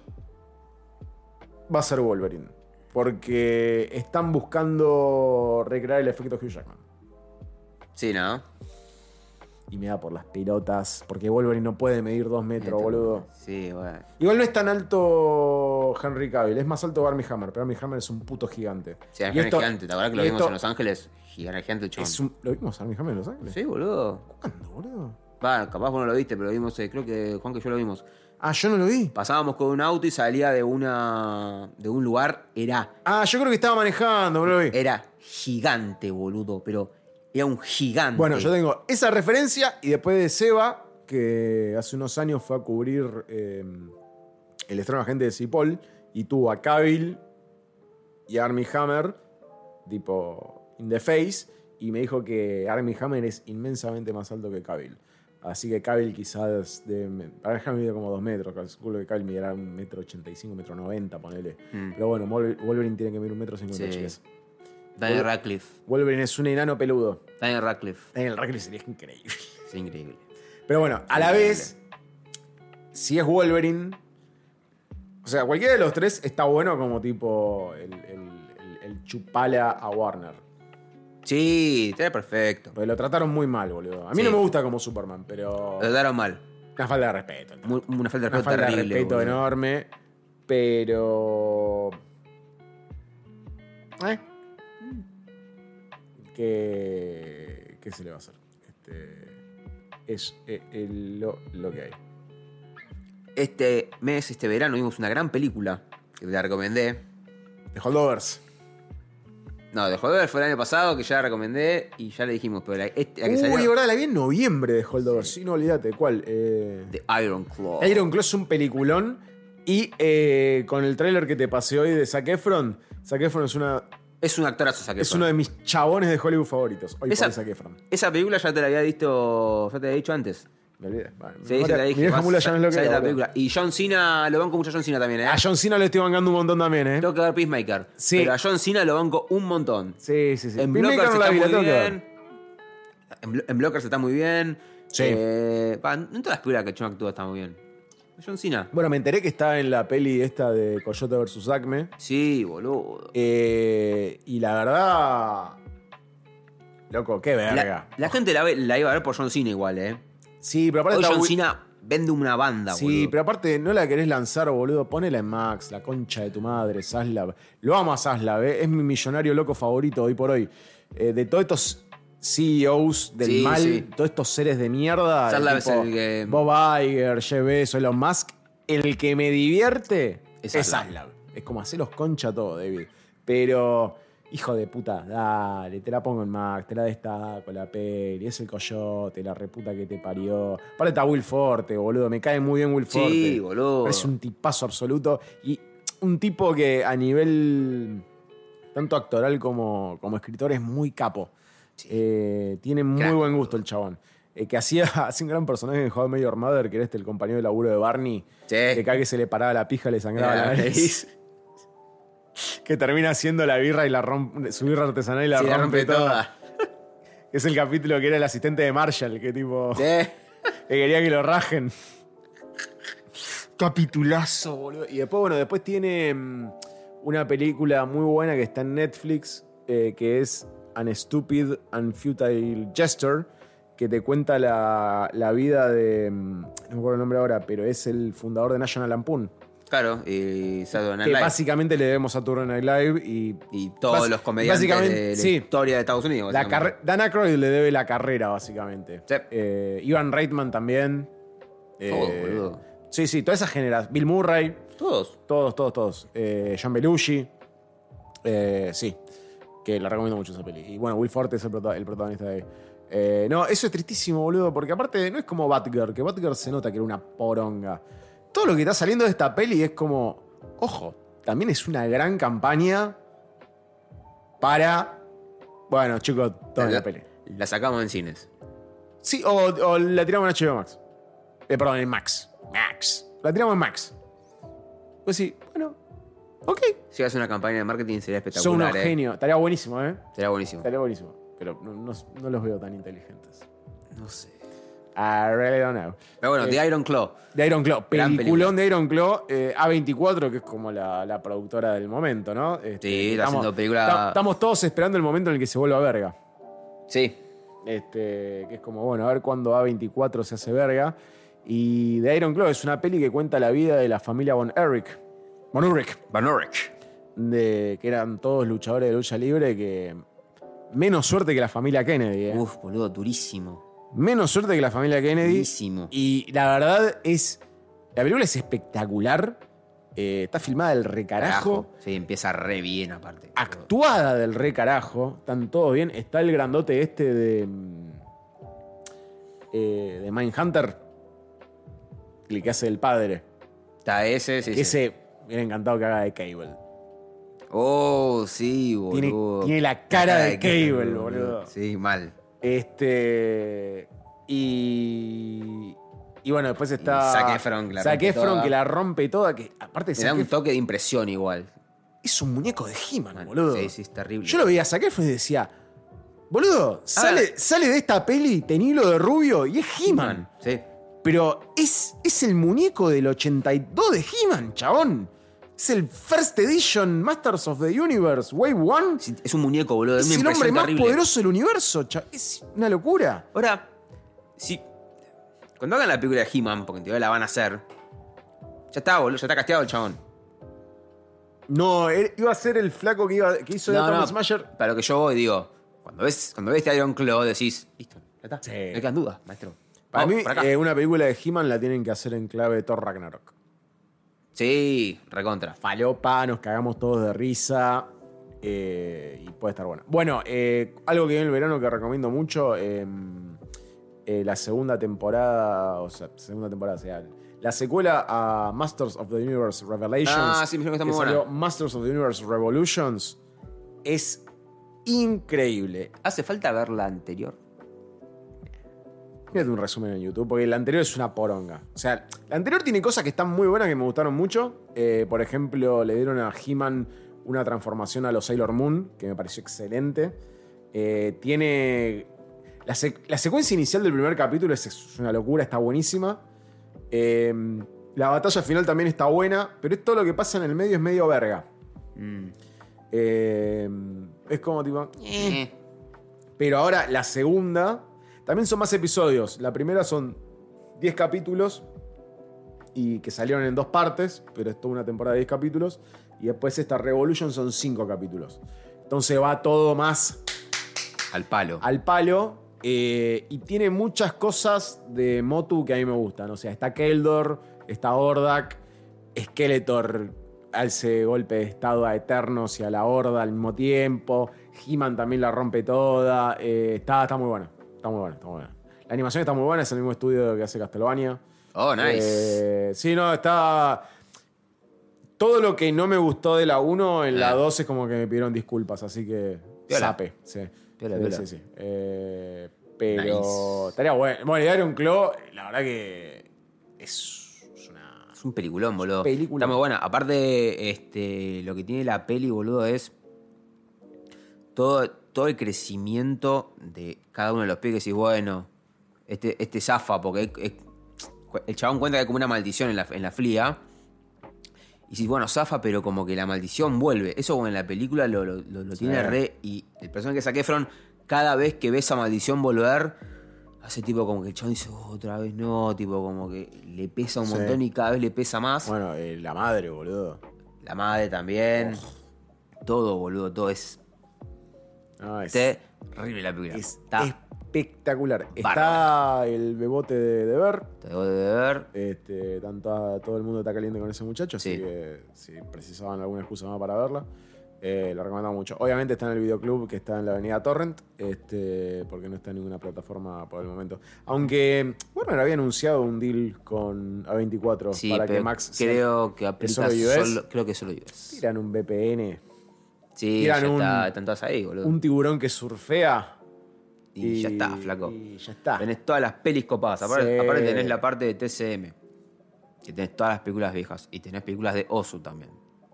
[SPEAKER 1] Va a ser Wolverine. Porque están buscando recrear el efecto Hugh Jackman.
[SPEAKER 2] Sí, ¿no?
[SPEAKER 1] Y me da por las pelotas. Porque Wolverine no puede medir dos metros, boludo.
[SPEAKER 2] Sí, bueno.
[SPEAKER 1] Igual no es tan alto Henry Cavill. Es más alto Armie Hammer. Pero Armie Hammer es un puto gigante.
[SPEAKER 2] Sí, es
[SPEAKER 1] Y esto-
[SPEAKER 2] gigante. ¿Te acuerdas que lo
[SPEAKER 1] y
[SPEAKER 2] vimos
[SPEAKER 1] esto
[SPEAKER 2] en Los Ángeles? Gigante, gigante el chabón.
[SPEAKER 1] es un- ¿Lo vimos Armie Hammer en Los Ángeles?
[SPEAKER 2] Sí, boludo.
[SPEAKER 1] ¿Cuándo, boludo?
[SPEAKER 2] Va, capaz vos no lo viste, pero lo vimos, eh, creo que Juan que yo lo vimos.
[SPEAKER 1] Ah, yo no lo vi.
[SPEAKER 2] Pasábamos con un auto y salía de una de un lugar, era,
[SPEAKER 1] Ah, yo creo que estaba manejando, no lo vi.
[SPEAKER 2] era gigante, boludo, pero era un gigante.
[SPEAKER 1] Bueno, yo tengo esa referencia y después de Seba, que hace unos años fue a cubrir eh, el estreno agente de Cipoll y tuvo a Cavill y a Armie Hammer, tipo in the face, y me dijo que Armie Hammer es inmensamente más alto que Cavill. Así que Cavill quizás de... Armie Hammer mide como dos metros, calculo que Cavill midirá un metro ochenta y cinco, un metro noventa, ponele.
[SPEAKER 2] Mm.
[SPEAKER 1] Pero bueno, Wolver- Wolverine tiene que medir un metro cincuenta,
[SPEAKER 2] Sí.
[SPEAKER 1] chicas.
[SPEAKER 2] Daniel Radcliffe.
[SPEAKER 1] Wolverine es un enano peludo.
[SPEAKER 2] Daniel Radcliffe.
[SPEAKER 1] En el rugby sería increíble.
[SPEAKER 2] Es increíble.
[SPEAKER 1] Pero bueno, a la
[SPEAKER 2] Increíble.
[SPEAKER 1] vez, si es Wolverine, o sea, cualquiera de los tres está bueno como tipo el, el- el- el chupala a Warner.
[SPEAKER 2] Sí, era perfecto.
[SPEAKER 1] Porque lo trataron muy mal, boludo. A mí
[SPEAKER 2] Sí.
[SPEAKER 1] no me gusta como Superman, pero...
[SPEAKER 2] Lo trataron mal.
[SPEAKER 1] Una falta de respeto. ¿no?
[SPEAKER 2] Muy- una falta de
[SPEAKER 1] Una
[SPEAKER 2] respeto
[SPEAKER 1] falta de
[SPEAKER 2] terrible.
[SPEAKER 1] respeto
[SPEAKER 2] boludo.
[SPEAKER 1] enorme. Pero... ¿Eh? ¿Qué, ¿Qué se le va a hacer? Este, es eh, el- lo, lo que hay.
[SPEAKER 2] Este mes, este verano, vimos una gran película que te la recomendé.
[SPEAKER 1] The Holdovers.
[SPEAKER 2] No, de Joder fue el año pasado que ya la recomendé y ya le dijimos, pero la, este- la que
[SPEAKER 1] Uy,
[SPEAKER 2] salió
[SPEAKER 1] verdad, la vi en noviembre de Holdovers. Sí, no, olvídate. ¿Cuál? Eh...
[SPEAKER 2] de Iron Claw.
[SPEAKER 1] Iron Claw es un peliculón. Y eh, con el tráiler que te pasé hoy de Zac Efron, Zac Efron es, una,
[SPEAKER 2] Es un actorazo, Zac
[SPEAKER 1] es
[SPEAKER 2] Efron.
[SPEAKER 1] uno de mis chabones de Hollywood favoritos. Hoy
[SPEAKER 2] Esa-
[SPEAKER 1] por Zac Efron.
[SPEAKER 2] Esa película ya te la había visto, ya te la había dicho antes.
[SPEAKER 1] Me olvidé. Vale,
[SPEAKER 2] Sí,
[SPEAKER 1] mi
[SPEAKER 2] sí, te la
[SPEAKER 1] memoria-
[SPEAKER 2] dije.
[SPEAKER 1] mi vieja
[SPEAKER 2] Vas-
[SPEAKER 1] mula ya no es lo que
[SPEAKER 2] sabes
[SPEAKER 1] era,
[SPEAKER 2] la
[SPEAKER 1] boludo.
[SPEAKER 2] película. Y John Cena, lo banco mucho a John Cena también, ¿eh?
[SPEAKER 1] A John Cena le estoy bancando un montón también, ¿eh?
[SPEAKER 2] Tengo que ver Peacemaker.
[SPEAKER 1] Sí.
[SPEAKER 2] Pero a John Cena lo banco un montón.
[SPEAKER 1] Sí, sí, sí.
[SPEAKER 2] En
[SPEAKER 1] Peacemaker
[SPEAKER 2] Blockers
[SPEAKER 1] no la
[SPEAKER 2] está
[SPEAKER 1] vi, la
[SPEAKER 2] muy
[SPEAKER 1] tengo que ver.
[SPEAKER 2] bien. En, Blo- en Blockers está muy bien.
[SPEAKER 1] Sí.
[SPEAKER 2] Eh, pa, en todas las películas que John actúa está muy bien. John Cena.
[SPEAKER 1] Bueno, me enteré que está en la peli esta de Coyote versus Acme.
[SPEAKER 2] Sí, boludo.
[SPEAKER 1] Eh, y la verdad. Loco, qué verga.
[SPEAKER 2] La, la gente la, ve- la iba a ver por John Cena igual, ¿eh?
[SPEAKER 1] Sí, pero aparte
[SPEAKER 2] Hoy
[SPEAKER 1] está
[SPEAKER 2] John
[SPEAKER 1] muy-
[SPEAKER 2] Cena vende una banda,
[SPEAKER 1] Sí,
[SPEAKER 2] boludo.
[SPEAKER 1] pero aparte no la querés lanzar, boludo. Ponela en Max, la concha de tu madre, Zaslav. Lo amo a Zaslav, ¿eh? Es mi millonario loco favorito hoy por hoy. Eh, de todos estos C E Os del
[SPEAKER 2] Sí,
[SPEAKER 1] mal,
[SPEAKER 2] sí.
[SPEAKER 1] todos estos seres de mierda.
[SPEAKER 2] Zaslav
[SPEAKER 1] tipo
[SPEAKER 2] es el que-
[SPEAKER 1] Bob Iger, Jeff Bezos, Elon Musk. El que me divierte
[SPEAKER 2] Es
[SPEAKER 1] es
[SPEAKER 2] Zaslav.
[SPEAKER 1] Zaslav. Es como hacerlos concha todo, David. Pero, hijo de puta, dale, te la pongo en Max, te la destaco, la peli, es el coyote, la reputa que te parió. Aparte está Will Forte, boludo, me cae muy bien Will Forte.
[SPEAKER 2] Sí, boludo.
[SPEAKER 1] Es un tipazo absoluto y un tipo que a nivel tanto actoral como, como escritor es muy capo. Eh, tiene muy
[SPEAKER 2] Crack,
[SPEAKER 1] buen gusto el chabón. Eh, que hacía, hacía un gran personaje en How I Met Your Mother, que era este el compañero de laburo de Barney.
[SPEAKER 2] Sí.
[SPEAKER 1] Que cada que se le paraba la pija le sangraba
[SPEAKER 2] Ah,
[SPEAKER 1] la nariz. Que termina haciendo la birra y la rompe, su birra artesanal y la
[SPEAKER 2] Sí, la
[SPEAKER 1] rompe,
[SPEAKER 2] rompe
[SPEAKER 1] toda.
[SPEAKER 2] toda.
[SPEAKER 1] Es el capítulo que era el asistente de Marshall, que tipo.
[SPEAKER 2] Sí.
[SPEAKER 1] Que quería que lo rajen. Capitulazo, boludo. Y después, bueno, después tiene mm, una película muy buena que está en Netflix, eh, que es An Stupid and Futile Gesture, que te cuenta la, la vida de... mm, no me acuerdo el nombre ahora, pero es el fundador de National Lampoon.
[SPEAKER 2] Claro, y Saturday Night
[SPEAKER 1] Que
[SPEAKER 2] Live.
[SPEAKER 1] básicamente le debemos a Saturday Night Live y...
[SPEAKER 2] Y todos
[SPEAKER 1] bas-
[SPEAKER 2] los comediantes
[SPEAKER 1] básicamente,
[SPEAKER 2] de la
[SPEAKER 1] sí.
[SPEAKER 2] historia de Estados Unidos.
[SPEAKER 1] La
[SPEAKER 2] básicamente.
[SPEAKER 1] carre- Dan Aykroyd le debe la carrera, básicamente.
[SPEAKER 2] Sí.
[SPEAKER 1] Eh, Ivan Reitman también.
[SPEAKER 2] Todo,
[SPEAKER 1] Eh,
[SPEAKER 2] boludo.
[SPEAKER 1] Sí, sí, toda esa generación. Bill Murray.
[SPEAKER 2] Todos.
[SPEAKER 1] Todos, todos, todos. Eh, John Belushi. Eh, sí. Que la recomiendo mucho esa peli. Y bueno, Will Forte es el, prota- el protagonista de ahí. Eh, no, eso es tristísimo, boludo. Porque aparte no es como Batgirl. Que Batgirl se nota que era una poronga. Todo lo que está saliendo de esta peli es como... Ojo, también es una gran campaña para... Bueno, chicos, toda la,
[SPEAKER 2] la,
[SPEAKER 1] peli.
[SPEAKER 2] la sacamos en cines.
[SPEAKER 1] Sí, o, o la tiramos en H B O Max. Eh, perdón, en Max. Max. La tiramos en Max. Pues sí, bueno, ok.
[SPEAKER 2] Si haces una campaña de marketing sería
[SPEAKER 1] Son
[SPEAKER 2] espectacular.
[SPEAKER 1] unos
[SPEAKER 2] eh.
[SPEAKER 1] genios. Estaría buenísimo, ¿eh?
[SPEAKER 2] Sería buenísimo.
[SPEAKER 1] Estaría buenísimo. Pero no, no- no los veo tan inteligentes.
[SPEAKER 2] No sé.
[SPEAKER 1] I really don't know.
[SPEAKER 2] Pero bueno,
[SPEAKER 1] Eh,
[SPEAKER 2] The Iron Claw.
[SPEAKER 1] De Iron Claw.
[SPEAKER 2] Gran
[SPEAKER 1] Peliculón de Iron Claw. eh, A veinticuatro, que es como la, la productora del momento, ¿no? Este,
[SPEAKER 2] Sí, está haciendo película-
[SPEAKER 1] ta- Estamos todos esperando el momento en el que se vuelva verga.
[SPEAKER 2] Sí.
[SPEAKER 1] Este, que es como, bueno, a ver cuándo A veinticuatro se hace verga. Y The Iron Claw es una peli que cuenta la vida de la familia Von Erich. Von Erich.
[SPEAKER 2] Van Orich.
[SPEAKER 1] De, que eran todos luchadores de lucha libre que... Menos suerte que la familia Kennedy, ¿eh?
[SPEAKER 2] Uf, boludo, durísimo.
[SPEAKER 1] Menos suerte que la familia Kennedy.
[SPEAKER 2] Durísimo.
[SPEAKER 1] Y la verdad es... La película es espectacular. Eh, está filmada del recarajo.
[SPEAKER 2] Sí, empieza re bien aparte.
[SPEAKER 1] Actuada del recarajo. Están todos bien. Está el grandote este de... mm, eh, de Mindhunter. El que hace el padre.
[SPEAKER 2] Está ese, sí,
[SPEAKER 1] Que
[SPEAKER 2] sí.
[SPEAKER 1] ese... Me hubiera encantado que haga de Cable.
[SPEAKER 2] Oh, sí,
[SPEAKER 1] Tiene,
[SPEAKER 2] boludo.
[SPEAKER 1] tiene la cara de Cable, boludo.
[SPEAKER 2] Sí, mal.
[SPEAKER 1] Este. Y. Y bueno, después está.
[SPEAKER 2] Y Zac Efron, que la
[SPEAKER 1] Zac
[SPEAKER 2] rompe
[SPEAKER 1] Efron,
[SPEAKER 2] toda.
[SPEAKER 1] que la rompe toda. Que aparte,
[SPEAKER 2] Le da
[SPEAKER 1] Zac
[SPEAKER 2] un
[SPEAKER 1] Efron
[SPEAKER 2] toque de impresión igual.
[SPEAKER 1] es un muñeco de He-Man,
[SPEAKER 2] Man,
[SPEAKER 1] boludo.
[SPEAKER 2] Sí, sí, es terrible.
[SPEAKER 1] Yo lo veía a Zac Efron y decía. Boludo, sale,
[SPEAKER 2] Ah.
[SPEAKER 1] sale de esta peli Tenilo de rubio y es He-Man.
[SPEAKER 2] Sí.
[SPEAKER 1] Pero es, es el muñeco del ochenta y dos de He-Man, chabón. Es el First Edition Masters of the Universe, Wave One.
[SPEAKER 2] Sí, es un muñeco, boludo. Es,
[SPEAKER 1] Es
[SPEAKER 2] una
[SPEAKER 1] el hombre
[SPEAKER 2] impresión
[SPEAKER 1] más
[SPEAKER 2] terrible.
[SPEAKER 1] poderoso del universo. cha- Es una locura.
[SPEAKER 2] Ahora, si. Cuando hagan la película de He-Man, porque en teoría la van a hacer. Ya está, boludo. Ya está casteado el chabón.
[SPEAKER 1] No, él iba a ser el flaco que, iba, que hizo de
[SPEAKER 2] No,
[SPEAKER 1] Atom
[SPEAKER 2] no,
[SPEAKER 1] Smasher.
[SPEAKER 2] para lo que yo voy, digo. Cuando ves, cuando ves este Iron Claw, decís, listo, ya está.
[SPEAKER 1] Sí.
[SPEAKER 2] No quedan dudas, maestro.
[SPEAKER 1] Para
[SPEAKER 2] Vamos,
[SPEAKER 1] mí,
[SPEAKER 2] por acá.
[SPEAKER 1] eh, una película de He-Man la tienen que hacer en clave Thor Ragnarok.
[SPEAKER 2] Sí, recontra.
[SPEAKER 1] Falopa, nos cagamos todos de risa. eh, y puede estar bueno. Bueno, eh, algo que viene el verano que recomiendo mucho. eh, eh, la segunda temporada. O sea, segunda temporada, o sea, la secuela a Masters of the Universe Revelations.
[SPEAKER 2] Ah, sí, me dijeron que está muy
[SPEAKER 1] salió
[SPEAKER 2] buena.
[SPEAKER 1] Masters of the Universe Revolutions. Es increíble.
[SPEAKER 2] ¿Hace falta ver la anterior?
[SPEAKER 1] Mírate un resumen en YouTube, porque la anterior es una poronga. O sea, la anterior tiene cosas que están muy buenas, que me gustaron mucho. Eh, por ejemplo, le dieron a He-Man una transformación a los Sailor Moon, que me pareció excelente. Eh, tiene... La, sec- la secuencia inicial del primer capítulo es, es una locura, está buenísima. Eh, la batalla final también está buena, pero es todo lo que pasa en el medio es medio verga.
[SPEAKER 2] Mm.
[SPEAKER 1] Eh, es como tipo...
[SPEAKER 2] Eh.
[SPEAKER 1] Pero ahora la segunda, también son más episodios. La primera son diez capítulos y que salieron en dos partes, pero es toda una temporada de diez capítulos. Y después esta Revolution son cinco capítulos. Entonces va todo más
[SPEAKER 2] Al palo.
[SPEAKER 1] al palo. eh, y tiene muchas cosas de Motu que a mí me gustan. O sea, está Keldor, está Hordak, Skeletor hace golpe de estado a Eternos y a la Horda al mismo tiempo. He-Man también la rompe toda. eh, está, está muy buena. Está muy buena, está muy buena. La animación está muy buena, es el mismo estudio que hace Castlevania.
[SPEAKER 2] Oh, nice.
[SPEAKER 1] Eh, sí, no, está... Todo lo que no me gustó de la uno, en la
[SPEAKER 2] Ah.
[SPEAKER 1] dos es como que me pidieron disculpas, así que...
[SPEAKER 2] Piola.
[SPEAKER 1] Sape, sí.
[SPEAKER 2] Piola,
[SPEAKER 1] sí,
[SPEAKER 2] piola.
[SPEAKER 1] sí, sí. Eh, pero
[SPEAKER 2] Nice.
[SPEAKER 1] estaría bueno. Bueno, y Iron Claw, la verdad que es, es una...
[SPEAKER 2] Es un peliculón, boludo.
[SPEAKER 1] Película.
[SPEAKER 2] Está muy buena. Aparte, este, lo que tiene la peli, boludo, es todo, todo el crecimiento de cada uno de los pibes. Y bueno, este, este zafa, porque es- es- el chabón cuenta que hay como una maldición en la, en la flia. Y si bueno, zafa, pero como que la maldición vuelve. Eso como en la película lo, lo, lo- lo
[SPEAKER 1] Sí.
[SPEAKER 2] tiene re. Y el personaje que Zac Efron, cada vez que ve esa maldición volver, hace tipo como que el chabón dice, "Oh, otra vez no", tipo como que le pesa un
[SPEAKER 1] Sí.
[SPEAKER 2] montón y cada vez le pesa más.
[SPEAKER 1] Bueno, eh, la madre, boludo.
[SPEAKER 2] La madre también. Todo, boludo, todo es
[SPEAKER 1] No, es,
[SPEAKER 2] terrible la película.
[SPEAKER 1] es
[SPEAKER 2] Está,
[SPEAKER 1] espectacular. Está
[SPEAKER 2] bárbara.
[SPEAKER 1] el bebote de, de Ver.
[SPEAKER 2] te debo de ver.
[SPEAKER 1] Este, tanto, todo el mundo está caliente con ese muchacho, así
[SPEAKER 2] Sí.
[SPEAKER 1] que si precisaban alguna excusa más para verla, eh, lo recomendamos mucho. Obviamente está en el videoclub que está en la avenida Torrent, este, porque no está en ninguna plataforma por el momento. Aunque Warner había anunciado un deal con A veinticuatro
[SPEAKER 2] Sí,
[SPEAKER 1] para que
[SPEAKER 2] pero
[SPEAKER 1] Max sea-
[SPEAKER 2] creo que aplica
[SPEAKER 1] solo U S?
[SPEAKER 2] solo, creo que solo U S.
[SPEAKER 1] tiran un V P N,
[SPEAKER 2] Sí,
[SPEAKER 1] tiran
[SPEAKER 2] ya
[SPEAKER 1] un-
[SPEAKER 2] está, están todas ahí, boludo.
[SPEAKER 1] un tiburón que surfea
[SPEAKER 2] y, ya está, flaco.
[SPEAKER 1] Y ya está.
[SPEAKER 2] Tenés todas las pelis copadas. Aparte,
[SPEAKER 1] Sí.
[SPEAKER 2] aparte tenés la parte de T C M. Que tenés todas las películas viejas. Y tenés películas de Osu también.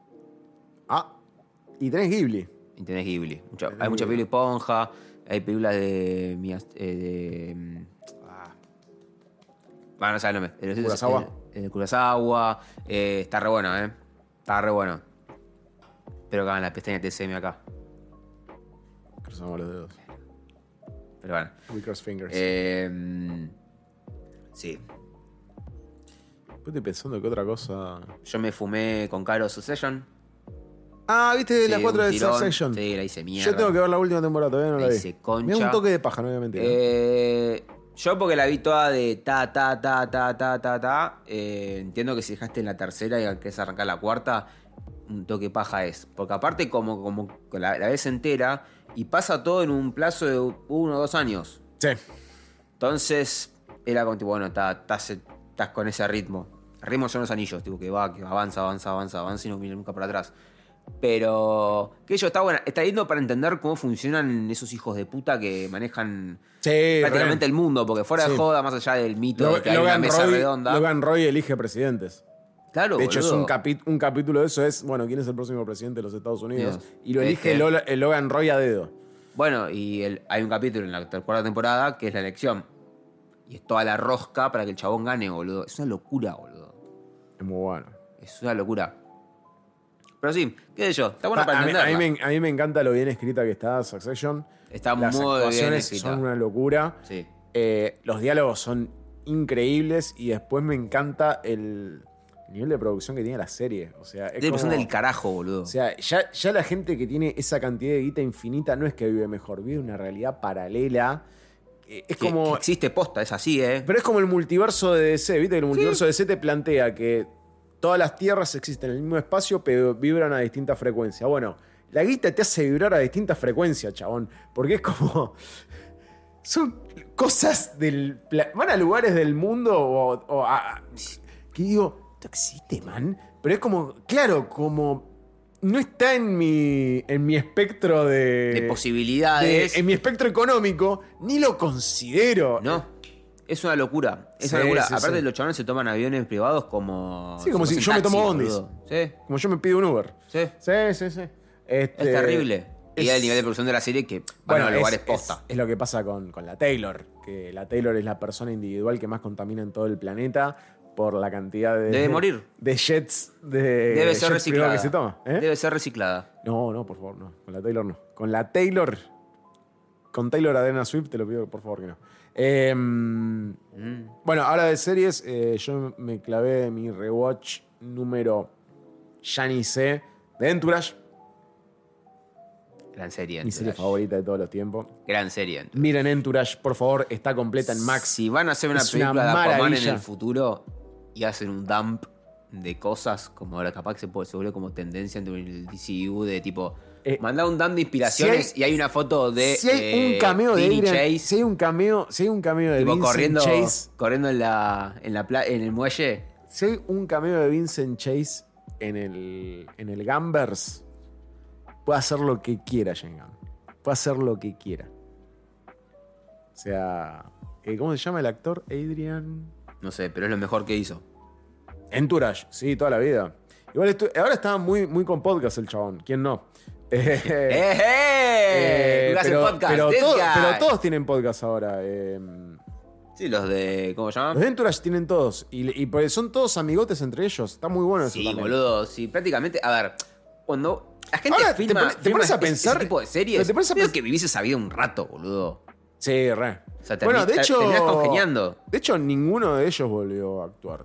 [SPEAKER 1] Ah, y tenés Ghibli.
[SPEAKER 2] Y tenés Ghibli. Mucha-
[SPEAKER 1] Tenés
[SPEAKER 2] hay muchas
[SPEAKER 1] Ghibli.
[SPEAKER 2] películas de Ponja. Hay películas de. Miyaz- eh, de mm, ah. Bueno, no sé el nombre. El, el-
[SPEAKER 1] Kurosawa.
[SPEAKER 2] El, el Kurosawa. Eh, está re bueno, ¿eh? Está re bueno. Espero que hagan la pestaña T C M acá.
[SPEAKER 1] Cruzamos los dedos.
[SPEAKER 2] Pero bueno.
[SPEAKER 1] We cross fingers.
[SPEAKER 2] Eh, mm, sí.
[SPEAKER 1] Yo estoy pensando que otra cosa.
[SPEAKER 2] Yo me fumé con Caro Succession.
[SPEAKER 1] Ah, ¿viste
[SPEAKER 2] Sí,
[SPEAKER 1] las cuatro
[SPEAKER 2] un
[SPEAKER 1] de
[SPEAKER 2] tirón.
[SPEAKER 1] Succession?
[SPEAKER 2] Sí, la hice mierda.
[SPEAKER 1] Yo tengo que ver la última temporada, todavía no la,
[SPEAKER 2] La
[SPEAKER 1] vi.
[SPEAKER 2] hice concha.
[SPEAKER 1] Me da un toque de paja, no voy a mentir.
[SPEAKER 2] Eh, yo porque la vi toda de ta, ta, ta, ta, ta, ta, ta. eh, entiendo que si dejaste en la tercera y querés arrancar la cuarta, un toque paja es. Porque aparte como, como la, la ves entera y pasa todo en un plazo de uno o dos años.
[SPEAKER 1] Sí.
[SPEAKER 2] Entonces era como tipo, bueno, estás, estás, estás con ese ritmo. El ritmo son los anillos, tipo que va, que avanza, avanza, avanza, avanza y no viene nunca para atrás. Pero que ello está bueno, está lindo para entender cómo funcionan esos hijos de puta que manejan
[SPEAKER 1] Sí,
[SPEAKER 2] prácticamente el mundo, porque fuera
[SPEAKER 1] Sí.
[SPEAKER 2] de joda, más allá del mito
[SPEAKER 1] Lo-
[SPEAKER 2] de que hay una
[SPEAKER 1] Logan,
[SPEAKER 2] mesa
[SPEAKER 1] Roy,
[SPEAKER 2] redonda.
[SPEAKER 1] Logan Roy elige presidentes.
[SPEAKER 2] Claro,
[SPEAKER 1] De hecho, es
[SPEAKER 2] boludo.
[SPEAKER 1] un, capi- un capítulo de eso, es, bueno, ¿quién es el próximo presidente de los Estados Unidos?
[SPEAKER 2] Dios.
[SPEAKER 1] Y lo elige
[SPEAKER 2] Este.
[SPEAKER 1] Lola- el Logan Roy a dedo.
[SPEAKER 2] Bueno, y el- hay un capítulo en la ter- cuarta temporada que es la elección. Y es toda la rosca para que el chabón gane, boludo. Es una locura, boludo.
[SPEAKER 1] Es muy bueno.
[SPEAKER 2] Es una locura. Pero sí, qué sé yo, está bueno
[SPEAKER 1] a,
[SPEAKER 2] para
[SPEAKER 1] a mí,
[SPEAKER 2] entenderla.
[SPEAKER 1] a, mí me, a mí me encanta lo bien escrita que está Succession.
[SPEAKER 2] Está
[SPEAKER 1] Las
[SPEAKER 2] muy bien
[SPEAKER 1] actuaciones
[SPEAKER 2] escrita.
[SPEAKER 1] son una locura.
[SPEAKER 2] Sí.
[SPEAKER 1] Eh, los diálogos son increíbles y después me encanta el nivel de producción que tiene la serie. O sea, es
[SPEAKER 2] Tiene
[SPEAKER 1] como,
[SPEAKER 2] producción del carajo, boludo.
[SPEAKER 1] o sea, ya, ya la gente que tiene esa cantidad de guita infinita no es que vive mejor, vive una realidad paralela. Eh, Es
[SPEAKER 2] que,
[SPEAKER 1] como.
[SPEAKER 2] que existe posta, es así, ¿eh?
[SPEAKER 1] Pero es como el multiverso de D C, ¿viste? Que el multiverso de D C te plantea que todas las tierras existen en el mismo espacio, pero vibran a distinta frecuencia. Bueno, la guita te hace vibrar a distintas frecuencias, chabón. Porque es como. Son cosas del. pla- Van a lugares del mundo o, o a. Que digo, esto existe, man. Pero es como. Claro, como. No está en mi. En mi espectro de.
[SPEAKER 2] De posibilidades.
[SPEAKER 1] de- en mi espectro económico, ni lo considero.
[SPEAKER 2] No, es una locura. Es
[SPEAKER 1] Sí,
[SPEAKER 2] una locura.
[SPEAKER 1] sí,
[SPEAKER 2] Aparte,
[SPEAKER 1] sí.
[SPEAKER 2] los chavales se toman aviones privados como.
[SPEAKER 1] Sí, como si
[SPEAKER 2] fuesen
[SPEAKER 1] yo me tomo
[SPEAKER 2] taxis,
[SPEAKER 1] bondis.
[SPEAKER 2] boludo. Sí,
[SPEAKER 1] Como yo me pido un Uber.
[SPEAKER 2] sí.
[SPEAKER 1] Sí, sí, sí. Este,
[SPEAKER 2] Es terrible. Y
[SPEAKER 1] es-
[SPEAKER 2] el nivel de producción de la serie que van
[SPEAKER 1] Bueno,
[SPEAKER 2] a
[SPEAKER 1] es,
[SPEAKER 2] lugares
[SPEAKER 1] es-
[SPEAKER 2] posta.
[SPEAKER 1] es lo que pasa con, con la Taylor. Que la Taylor es la persona individual que más contamina en todo el planeta por la cantidad de.
[SPEAKER 2] Debe morir.
[SPEAKER 1] De jets. De
[SPEAKER 2] Debe ser
[SPEAKER 1] jets privados
[SPEAKER 2] reciclada.
[SPEAKER 1] que se toma. ¿eh?
[SPEAKER 2] Debe ser reciclada.
[SPEAKER 1] No, no, por favor, no. Con la Taylor no. Con la Taylor. Con Taylor Adena Swift, te lo pido por favor que no. Eh,
[SPEAKER 2] Mm.
[SPEAKER 1] Bueno, ahora de series, eh, yo me clavé mi rewatch número. Ya ni sé. De Entourage.
[SPEAKER 2] Gran serie.
[SPEAKER 1] Mi serie
[SPEAKER 2] Entourage.
[SPEAKER 1] favorita de todos los tiempos.
[SPEAKER 2] Gran serie. Entourage.
[SPEAKER 1] Miren Entourage, por favor, está completa en Max.
[SPEAKER 2] Si van a hacer una
[SPEAKER 1] Es una
[SPEAKER 2] película de Aquaman en
[SPEAKER 1] maravilla.
[SPEAKER 2] el futuro y hacen un dump de cosas, como ahora capaz que se, puede, se vuelve como tendencia entre el D C U de tipo.
[SPEAKER 1] Eh,
[SPEAKER 2] mandar un dump de inspiraciones
[SPEAKER 1] si hay-
[SPEAKER 2] y hay una foto de.
[SPEAKER 1] Si hay
[SPEAKER 2] eh,
[SPEAKER 1] un cameo de
[SPEAKER 2] Vinny
[SPEAKER 1] Adrian,
[SPEAKER 2] Chase,
[SPEAKER 1] si hay un cameo, si hay un cameo de
[SPEAKER 2] tipo
[SPEAKER 1] Vincent
[SPEAKER 2] corriendo,
[SPEAKER 1] Chase,
[SPEAKER 2] corriendo en la, en la pla- en el muelle.
[SPEAKER 1] si hay un cameo de Vincent Chase en el en el Gambers, puede hacer lo que quiera, Shengan. Puede hacer lo que quiera. O sea, eh, ¿cómo se llama el actor? Adrian
[SPEAKER 2] No sé, pero es lo mejor que hizo.
[SPEAKER 1] Entourage, sí, toda la vida. Igual estu- ahora está muy, muy con podcast el chabón. ¿Quién no? Eh,
[SPEAKER 2] ¡Eh,
[SPEAKER 1] eh,
[SPEAKER 2] eh! Hace
[SPEAKER 1] pero,
[SPEAKER 2] podcast,
[SPEAKER 1] pero
[SPEAKER 2] this
[SPEAKER 1] todo-
[SPEAKER 2] guy.
[SPEAKER 1] pero todos tienen podcast ahora. Eh,
[SPEAKER 2] Sí, los de. ¿Cómo se llama?
[SPEAKER 1] los de Entourage tienen todos. Y, y pues son todos amigotes entre ellos. Está muy bueno eso
[SPEAKER 2] Sí,
[SPEAKER 1] también.
[SPEAKER 2] boludo. Sí, prácticamente. A ver, cuando la gente
[SPEAKER 1] Ahora, te
[SPEAKER 2] filma,
[SPEAKER 1] pone- te
[SPEAKER 2] filma
[SPEAKER 1] pones a
[SPEAKER 2] ese-
[SPEAKER 1] pensar-
[SPEAKER 2] ese tipo de
[SPEAKER 1] pero
[SPEAKER 2] series,
[SPEAKER 1] te pones a
[SPEAKER 2] creo
[SPEAKER 1] pens-
[SPEAKER 2] que vivís esa vida un rato, boludo.
[SPEAKER 1] Sí, re.
[SPEAKER 2] O sea,
[SPEAKER 1] bueno,
[SPEAKER 2] termi-
[SPEAKER 1] de
[SPEAKER 2] ter-
[SPEAKER 1] hecho.
[SPEAKER 2] terminás congeniando.
[SPEAKER 1] De hecho, ninguno de ellos volvió a actuar.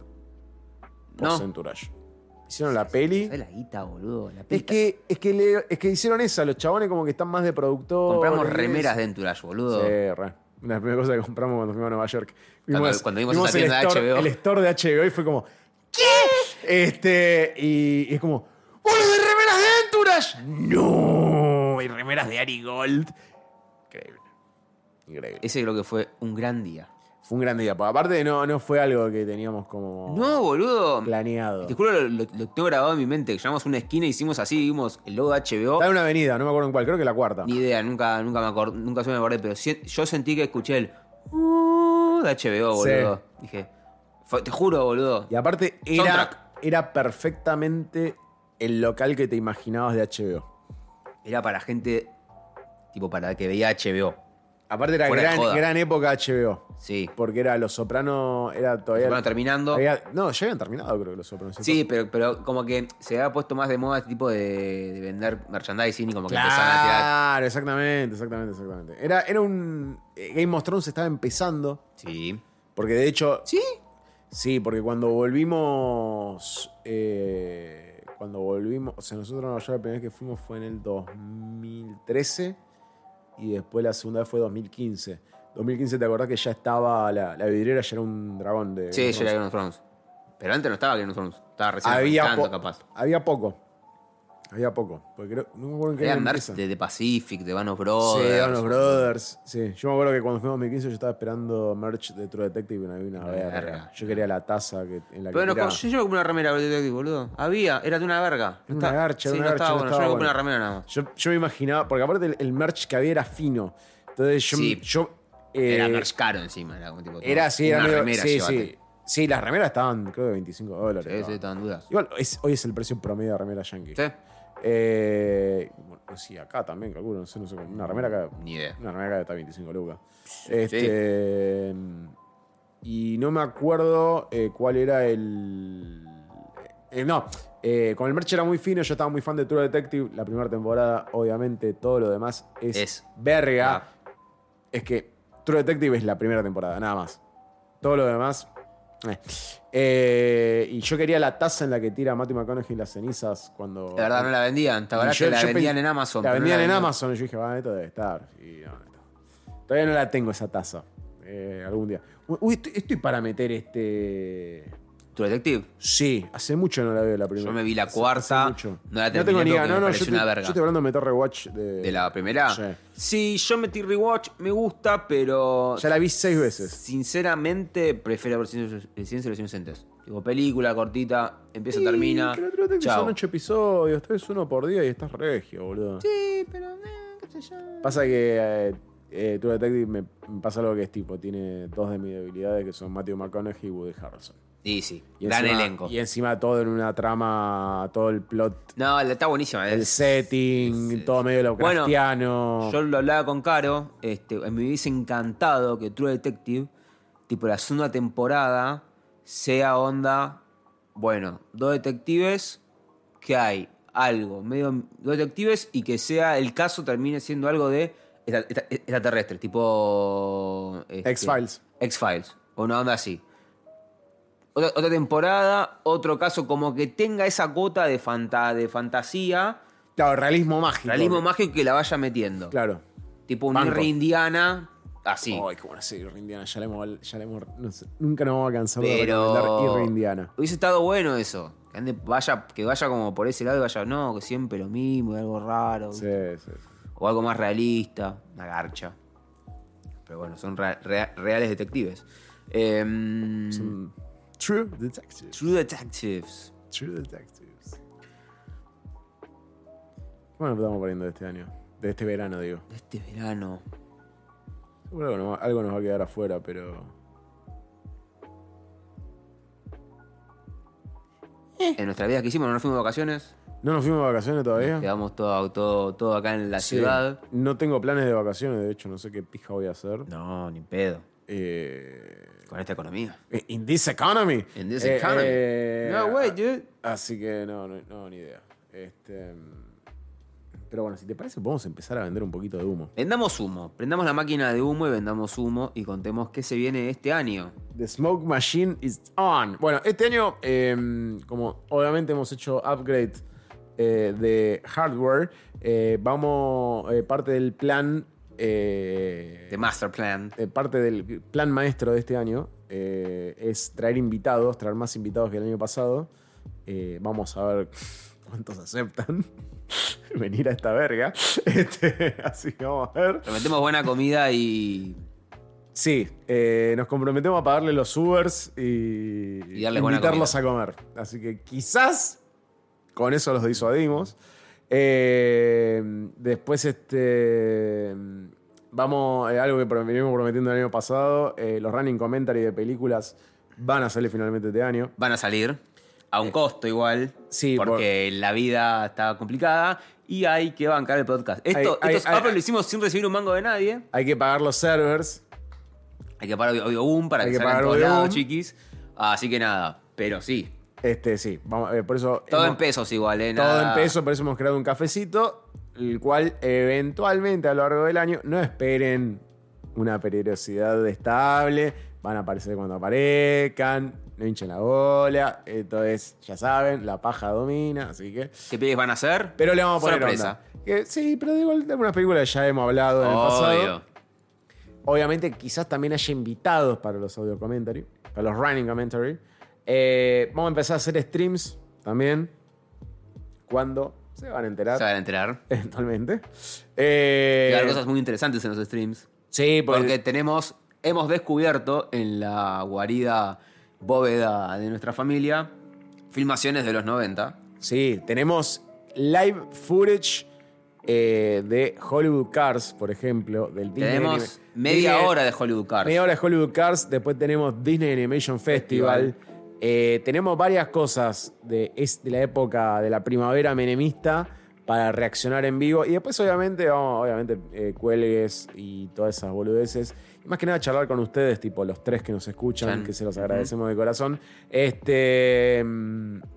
[SPEAKER 1] Por
[SPEAKER 2] No.
[SPEAKER 1] Entourage. Hicieron la peli.
[SPEAKER 2] ¿Sabes la guita, boludo? La
[SPEAKER 1] Es
[SPEAKER 2] peli-
[SPEAKER 1] que, es, que le- es que hicieron esa. Los chabones como que están más de productor.
[SPEAKER 2] compramos remeras de Entourage, boludo.
[SPEAKER 1] Sí, re. Una de las primeras cosas que compramos cuando fuimos a Nueva York.
[SPEAKER 2] Cuando- cuando vimos esa
[SPEAKER 1] el,
[SPEAKER 2] tienda de
[SPEAKER 1] store,
[SPEAKER 2] H B O.
[SPEAKER 1] el store de H B O y fue como, ¿qué? Este, y, y es como, ¡boludo, de remeras de Entourage! ¡No! Hay remeras de Ari Gold. Increíble. Increíble.
[SPEAKER 2] Ese creo que fue un gran día.
[SPEAKER 1] Fue un gran día. Porque aparte no, no fue algo que teníamos como
[SPEAKER 2] No, boludo.
[SPEAKER 1] planeado.
[SPEAKER 2] Te juro, lo, lo- lo tengo grabado en mi mente. Llegamos a una esquina y hicimos así, vimos el logo de H B O.
[SPEAKER 1] Está en una avenida, no me acuerdo en cuál, creo que la cuarta.
[SPEAKER 2] Ni idea, nunca, nunca me acordé, nunca se me acordé, pero si- yo sentí que escuché el uh, de H B O,
[SPEAKER 1] Sí.
[SPEAKER 2] boludo. Dije, fue- te juro, boludo.
[SPEAKER 1] Y aparte
[SPEAKER 2] Soundtrack.
[SPEAKER 1] era, era perfectamente el local que te imaginabas de H B O.
[SPEAKER 2] Era para gente, tipo, para que veía H B O.
[SPEAKER 1] Aparte era
[SPEAKER 2] Fuera de
[SPEAKER 1] gran,
[SPEAKER 2] joda.
[SPEAKER 1] gran época H B O.
[SPEAKER 2] Sí.
[SPEAKER 1] Porque era Los Sopranos, era todavía...
[SPEAKER 2] Bueno, terminando.
[SPEAKER 1] había- no, ya habían terminado creo que Los Sopranos.
[SPEAKER 2] Sí, pero, pero como que se había puesto más de moda este tipo de, de vender merchandising y como que empezaban a tirar.
[SPEAKER 1] Claro, exactamente, exactamente, exactamente. Era, era un... eh, Game of Thrones estaba empezando.
[SPEAKER 2] Sí.
[SPEAKER 1] Porque de hecho...
[SPEAKER 2] ¿Sí?
[SPEAKER 1] Sí, porque cuando volvimos. eh, cuando volvimos. O sea, nosotros a Nueva York la primera vez que fuimos fue en el dos mil trece. Y después la segunda vez fue dos mil quince. dos mil quince, ¿te acordás que ya estaba. La, la vidriera ya era un dragón de.
[SPEAKER 2] Sí,
[SPEAKER 1] de
[SPEAKER 2] ya era Game of Thrones. Pero antes no estaba Game of Thrones. Estaba recién
[SPEAKER 1] había,
[SPEAKER 2] arrancando,
[SPEAKER 1] po-
[SPEAKER 2] capaz.
[SPEAKER 1] había poco. Había poco. Porque creo, no me acuerdo en qué
[SPEAKER 2] Había
[SPEAKER 1] año
[SPEAKER 2] merch
[SPEAKER 1] empieza.
[SPEAKER 2] de, de Pacific, de Band of Brothers.
[SPEAKER 1] Sí, Band of Brothers. Sí, yo me acuerdo que cuando fuimos en dos mil quince yo estaba esperando merch de True Detective y no había una
[SPEAKER 2] Una
[SPEAKER 1] verga.
[SPEAKER 2] verga.
[SPEAKER 1] Yo quería la taza que, en la que
[SPEAKER 2] Pero no,
[SPEAKER 1] tiraba.
[SPEAKER 2] yo llevo como una remera, boludo. Había, era de una verga.
[SPEAKER 1] Era una garcha,
[SPEAKER 2] sí,
[SPEAKER 1] era una
[SPEAKER 2] no
[SPEAKER 1] garcha,
[SPEAKER 2] estaba
[SPEAKER 1] no
[SPEAKER 2] bueno.
[SPEAKER 1] estaba
[SPEAKER 2] Yo llevo
[SPEAKER 1] bueno.
[SPEAKER 2] una remera nada más.
[SPEAKER 1] Yo, yo me imaginaba, porque aparte el, el merch que había era fino. Entonces yo.
[SPEAKER 2] Sí.
[SPEAKER 1] yo eh,
[SPEAKER 2] Era merch caro encima. Era como tipo.
[SPEAKER 1] Era así, era
[SPEAKER 2] una
[SPEAKER 1] medio-
[SPEAKER 2] remera,
[SPEAKER 1] sí,
[SPEAKER 2] llévate.
[SPEAKER 1] sí. Sí, las remeras estaban, creo que veinticinco dólares.
[SPEAKER 2] Sí, sí,
[SPEAKER 1] estaban.
[SPEAKER 2] estaban duras.
[SPEAKER 1] Igual, es- hoy es el precio promedio de remera yankee.
[SPEAKER 2] Sí.
[SPEAKER 1] Eh, bueno, pues sí, acá también, calculo, no sé, no sé. Una remera acá.
[SPEAKER 2] Ni idea.
[SPEAKER 1] Una remera acá está veinticinco lucas. Este. Y no me acuerdo eh, cuál era el. Eh, no, eh, con el merch era muy fino, yo estaba muy fan de True Detective. La primera temporada, obviamente, todo lo demás es,
[SPEAKER 2] Es.
[SPEAKER 1] verga.
[SPEAKER 2] Ah.
[SPEAKER 1] Es que True Detective es la primera temporada, nada más. Todo lo demás... Eh. Eh, y yo quería la taza en la que tira Matthew McConaughey las cenizas cuando...
[SPEAKER 2] La verdad no la vendían, ¿te
[SPEAKER 1] Y
[SPEAKER 2] acordás
[SPEAKER 1] yo-
[SPEAKER 2] que la
[SPEAKER 1] yo
[SPEAKER 2] vendían
[SPEAKER 1] pe-
[SPEAKER 2] en Amazon?
[SPEAKER 1] La
[SPEAKER 2] pero no
[SPEAKER 1] vendían en
[SPEAKER 2] vendían?
[SPEAKER 1] Amazon y yo dije, va, esto debe estar. Y no, no. Todavía no la tengo esa taza. Eh, algún día. Uy, estoy, estoy para meter este...
[SPEAKER 2] ¿True Detective?
[SPEAKER 1] Sí, hace mucho no la veo la primera.
[SPEAKER 2] Yo me vi la
[SPEAKER 1] Hace-
[SPEAKER 2] cuarta,
[SPEAKER 1] hace mucho.
[SPEAKER 2] no la
[SPEAKER 1] tengo
[SPEAKER 2] terminé
[SPEAKER 1] ni idea.
[SPEAKER 2] porque
[SPEAKER 1] No,
[SPEAKER 2] me
[SPEAKER 1] no, yo
[SPEAKER 2] pareció
[SPEAKER 1] estoy,
[SPEAKER 2] una verga.
[SPEAKER 1] yo estoy hablando de meter rewatch de...
[SPEAKER 2] ¿De la primera?
[SPEAKER 1] Sí.
[SPEAKER 2] Sí, yo metí rewatch, me gusta, pero...
[SPEAKER 1] Ya la vi seis veces.
[SPEAKER 2] Sinceramente, prefiero ver Ciencia Ciencia de los Inocentes. Tipo, película cortita, empieza,
[SPEAKER 1] Sí,
[SPEAKER 2] termina.
[SPEAKER 1] pero True Detective
[SPEAKER 2] Chao.
[SPEAKER 1] son ocho episodios, tres uno por día y estás regio, boludo.
[SPEAKER 2] Sí, pero... eh, qué sé yo.
[SPEAKER 1] Pasa que eh, eh, True Detective me, me pasa algo que es tipo, tiene dos de mis debilidades que son Matthew McConaughey y Woody Harrelson.
[SPEAKER 2] Y sí,
[SPEAKER 1] Y
[SPEAKER 2] gran
[SPEAKER 1] encima-
[SPEAKER 2] elenco.
[SPEAKER 1] Y encima todo en una trama, todo el plot,
[SPEAKER 2] No, está buenísima.
[SPEAKER 1] el
[SPEAKER 2] es-
[SPEAKER 1] setting,
[SPEAKER 2] es-
[SPEAKER 1] todo medio
[SPEAKER 2] Bueno,
[SPEAKER 1] Lovecraftiano.
[SPEAKER 2] Yo lo hablaba con Caro, este, me hubiese encantado que True Detective, tipo la segunda temporada, sea onda, bueno, dos detectives, que hay algo, medio dos detectives y que sea el caso termine siendo algo de extra- extra- extraterrestre, tipo... este,
[SPEAKER 1] X-Files.
[SPEAKER 2] X-Files, o una onda así. Otra, otra temporada, otro caso como que tenga esa cuota de, fanta, de fantasía,
[SPEAKER 1] Claro, realismo mágico.
[SPEAKER 2] realismo mágico que la vaya metiendo.
[SPEAKER 1] Claro.
[SPEAKER 2] Tipo un
[SPEAKER 1] Banco.
[SPEAKER 2] R Indiana, así.
[SPEAKER 1] Ay, qué buena serie, Ir Indiana. Ya la hemos, ya la hemos- no sé, nunca nos vamos a cansar de
[SPEAKER 2] Pero
[SPEAKER 1] recomendar Ir Indiana.
[SPEAKER 2] hubiese estado bueno eso. Que, ande- vaya, que vaya como por ese lado y vaya, no, que siempre lo mismo, y algo raro.
[SPEAKER 1] Sí, sí, sí.
[SPEAKER 2] O algo más realista, una garcha. Pero bueno, son re- re- reales detectives. Em,
[SPEAKER 1] Mm. True Detective.
[SPEAKER 2] True Detectives.
[SPEAKER 1] True Detectives. Bueno, estamos poniendo de este año. De este verano, digo.
[SPEAKER 2] De este verano.
[SPEAKER 1] Seguro algo nos, algo nos va a quedar afuera, pero...
[SPEAKER 2] En nuestra vida que hicimos, no nos fuimos de vacaciones.
[SPEAKER 1] ¿No nos fuimos de vacaciones todavía?
[SPEAKER 2] Quedamos todo, todo, todo acá en la
[SPEAKER 1] Sí.
[SPEAKER 2] ciudad.
[SPEAKER 1] No tengo planes de vacaciones, de hecho, no sé qué pija voy a hacer.
[SPEAKER 2] No, ni pedo.
[SPEAKER 1] Eh,
[SPEAKER 2] Con esta economía.
[SPEAKER 1] in this economy.
[SPEAKER 2] In this
[SPEAKER 1] Eh,
[SPEAKER 2] economy.
[SPEAKER 1] eh,
[SPEAKER 2] No way, dude.
[SPEAKER 1] Así que no, no, no, ni idea. Este, pero bueno, si te parece, podemos empezar a vender un poquito de humo.
[SPEAKER 2] Vendamos humo. Prendamos la máquina de humo y vendamos humo y contemos qué se viene este año.
[SPEAKER 1] The Smoke Machine is on. Bueno, este año, eh, como obviamente hemos hecho upgrade eh, de hardware, eh, vamos, eh, parte del plan, eh,
[SPEAKER 2] The Master Plan.
[SPEAKER 1] eh, parte del plan maestro de este año eh, es traer invitados, traer más invitados que el año pasado. Eh, vamos a ver cuántos aceptan venir a esta verga. Este, así que vamos a ver.
[SPEAKER 2] Prometemos buena comida y.
[SPEAKER 1] Sí, eh, nos comprometemos a pagarle los Ubers y,
[SPEAKER 2] Y darles buena
[SPEAKER 1] invitarlos a comer. Así que quizás con eso los disuadimos. Eh, después, este. Vamos, eh, algo que pro- venimos prometiendo el año pasado: eh, los running commentary de películas van a salir finalmente este año.
[SPEAKER 2] Van a salir. A un costo igual.
[SPEAKER 1] sí,
[SPEAKER 2] Porque la vida está complicada y hay que bancar el podcast. Esto,
[SPEAKER 1] Hay- hay-
[SPEAKER 2] estos
[SPEAKER 1] hay-
[SPEAKER 2] uploads lo hicimos sin recibir un mango de nadie.
[SPEAKER 1] Hay que pagar los servers.
[SPEAKER 2] Hay que pagar Audioboom para
[SPEAKER 1] Hay
[SPEAKER 2] que,
[SPEAKER 1] que
[SPEAKER 2] salgan
[SPEAKER 1] pagar
[SPEAKER 2] todos lados,
[SPEAKER 1] Audioboom.
[SPEAKER 2] chiquis. Así que nada. Pero sí.
[SPEAKER 1] Este, sí, vamos, eh, por eso.
[SPEAKER 2] Todo
[SPEAKER 1] hemos-
[SPEAKER 2] en pesos igual, ¿eh?
[SPEAKER 1] Todo
[SPEAKER 2] Nada-
[SPEAKER 1] en peso, por eso hemos creado un cafecito, el cual eventualmente a lo largo del año, no esperen una periodicidad estable, van a aparecer cuando aparezcan, no hinchen la bola, esto es, ya saben, la paja domina, así que...
[SPEAKER 2] ¿Qué pibes van a hacer?
[SPEAKER 1] Pero le vamos a poner
[SPEAKER 2] Sorpresa.
[SPEAKER 1] onda. Que, sí, pero de igual de algunas películas que ya hemos hablado en el pasado.
[SPEAKER 2] Obvio.
[SPEAKER 1] Obviamente quizás también haya invitados para los audio commentary, para los running commentary. Eh, vamos a empezar a hacer streams también, cuando se van a enterar.
[SPEAKER 2] Se van a enterar.
[SPEAKER 1] Eventualmente. Eh,
[SPEAKER 2] Y hay cosas muy interesantes en los streams.
[SPEAKER 1] sí, porque,
[SPEAKER 2] Porque tenemos, hemos descubierto en la guarida bóveda de nuestra familia filmaciones de los noventa.
[SPEAKER 1] sí, tenemos live footage eh, de Hollywood Cars, por ejemplo, del Disney
[SPEAKER 2] Tenemos
[SPEAKER 1] Anima-
[SPEAKER 2] media
[SPEAKER 1] Disney-
[SPEAKER 2] hora de Hollywood Cars.
[SPEAKER 1] Media hora de Hollywood Cars, después tenemos Disney Animation Festival. Eh, tenemos varias cosas de, es de la época de la primavera menemista para reaccionar en vivo. Y después, obviamente, vamos, obviamente, eh, cuelgues y todas esas boludeces. Y más que nada, charlar con ustedes, tipo los tres que nos escuchan,
[SPEAKER 2] Chan.
[SPEAKER 1] que se los agradecemos de corazón. Este. mm,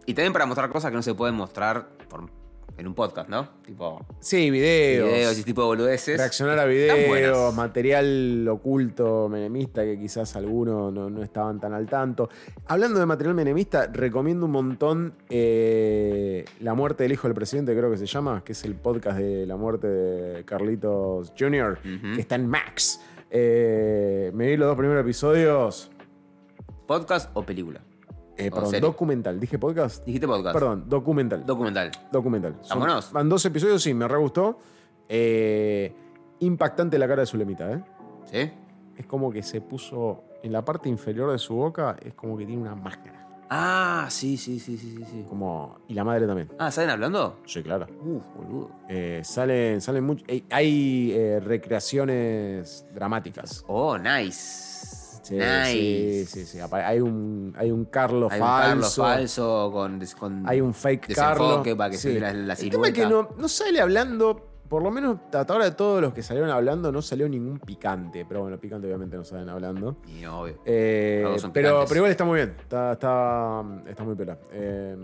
[SPEAKER 2] Y también para mostrar cosas que no se pueden mostrar por, en un podcast, ¿no? Tipo
[SPEAKER 1] Sí, videos.
[SPEAKER 2] videos y tipo de boludeces.
[SPEAKER 1] Reaccionar a
[SPEAKER 2] Están
[SPEAKER 1] videos,
[SPEAKER 2] buenas.
[SPEAKER 1] material oculto menemista que quizás algunos no, no estaban tan al tanto. Hablando de material menemista, recomiendo un montón eh, La muerte del hijo del presidente, creo que se llama, que es el podcast de la muerte de Carlitos junior,
[SPEAKER 2] Ujú.
[SPEAKER 1] que está en Max. Eh, me vi los dos primeros episodios.
[SPEAKER 2] ¿Podcast o película?
[SPEAKER 1] Eh,
[SPEAKER 2] ¿O
[SPEAKER 1] perdón,
[SPEAKER 2] serie?
[SPEAKER 1] documental. Dije podcast.
[SPEAKER 2] Dijiste podcast.
[SPEAKER 1] Perdón, documental.
[SPEAKER 2] Documental.
[SPEAKER 1] documental. Son-
[SPEAKER 2] Vámonos.
[SPEAKER 1] Van dos episodios, sí, me re gustó. Eh, impactante la cara de Zulemita, ¿eh?
[SPEAKER 2] ¿Sí?
[SPEAKER 1] Es como que se puso en la parte inferior de su boca, es como que tiene una máscara.
[SPEAKER 2] Ah, sí, sí, sí, sí, sí, sí.
[SPEAKER 1] Como, y la madre también.
[SPEAKER 2] Ah, ¿salen hablando?
[SPEAKER 1] Sí, claro.
[SPEAKER 2] Uf, boludo.
[SPEAKER 1] Eh, salen, salen mucho. eh, hay eh, recreaciones dramáticas.
[SPEAKER 2] Oh, nice.
[SPEAKER 1] Sí,
[SPEAKER 2] nice.
[SPEAKER 1] sí, sí, sí. Apa- Hay un, hay un Carlos
[SPEAKER 2] Hay un
[SPEAKER 1] falso.
[SPEAKER 2] Carlos falso con, des- con
[SPEAKER 1] Hay un fake
[SPEAKER 2] desenfoque
[SPEAKER 1] Carlos.
[SPEAKER 2] para que se
[SPEAKER 1] Sí.
[SPEAKER 2] vea la, la
[SPEAKER 1] El tema es
[SPEAKER 2] silueta.
[SPEAKER 1] que no, no sale hablando. Por lo menos hasta ahora de todos los que salieron hablando no salió ningún picante. Pero bueno, picante obviamente no salen hablando.
[SPEAKER 2] Y no, obvio.
[SPEAKER 1] Eh,
[SPEAKER 2] Todos son
[SPEAKER 1] pero,
[SPEAKER 2] picantes.
[SPEAKER 1] pero igual está muy bien. Está, está, está muy pela. Eh,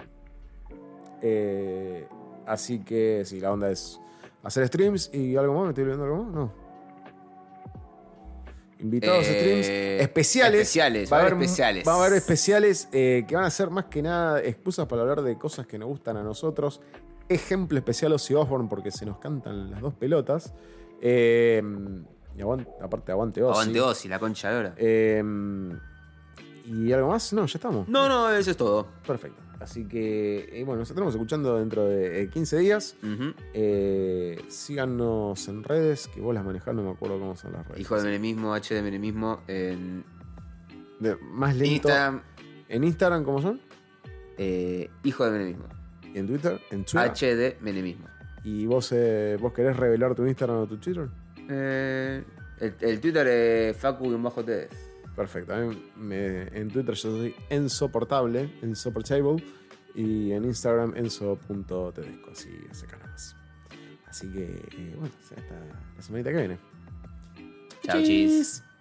[SPEAKER 1] eh, así que sí, la onda es hacer streams y algo más. ¿Me estoy olvidando algo más? No. Invitados,
[SPEAKER 2] Eh,
[SPEAKER 1] streams especiales.
[SPEAKER 2] especiales, va a haber especiales.
[SPEAKER 1] Va a haber especiales eh, que van a ser más que nada excusas para hablar de cosas que nos gustan a nosotros. Ejemplo especial Ozzy Osbourne porque se nos cantan las dos pelotas. Eh, y aguante- aparte, aguante Ozzy.
[SPEAKER 2] Aguante Ozzy, la concha de oro.
[SPEAKER 1] Eh, ¿Y algo más? No, ya estamos.
[SPEAKER 2] No, no, eso es todo.
[SPEAKER 1] Perfecto. Así que, eh, bueno, nos estaremos escuchando dentro de eh, quince días.
[SPEAKER 2] Ujú.
[SPEAKER 1] Eh, síganos en redes, que vos las manejás, no me acuerdo cómo son las redes.
[SPEAKER 2] Hijo de menemismo, H de menemismo en
[SPEAKER 1] De- más lento.
[SPEAKER 2] Instagram.
[SPEAKER 1] ¿En Instagram cómo son?
[SPEAKER 2] eh, hijo de menemismo.
[SPEAKER 1] ¿Y en Twitter? En Twitter.
[SPEAKER 2] H de menemismo.
[SPEAKER 1] ¿Y vos, eh, vos querés revelar tu Instagram o tu Twitter?
[SPEAKER 2] Eh, el, el Twitter es Facu-T.
[SPEAKER 1] Perfecto. A mí me- en Twitter yo soy ensoportable, ensoportable. Y en Instagram enso.tedesco. Así se nada más. Así que, eh, bueno, hasta la semanita que viene.
[SPEAKER 2] Chao, chis.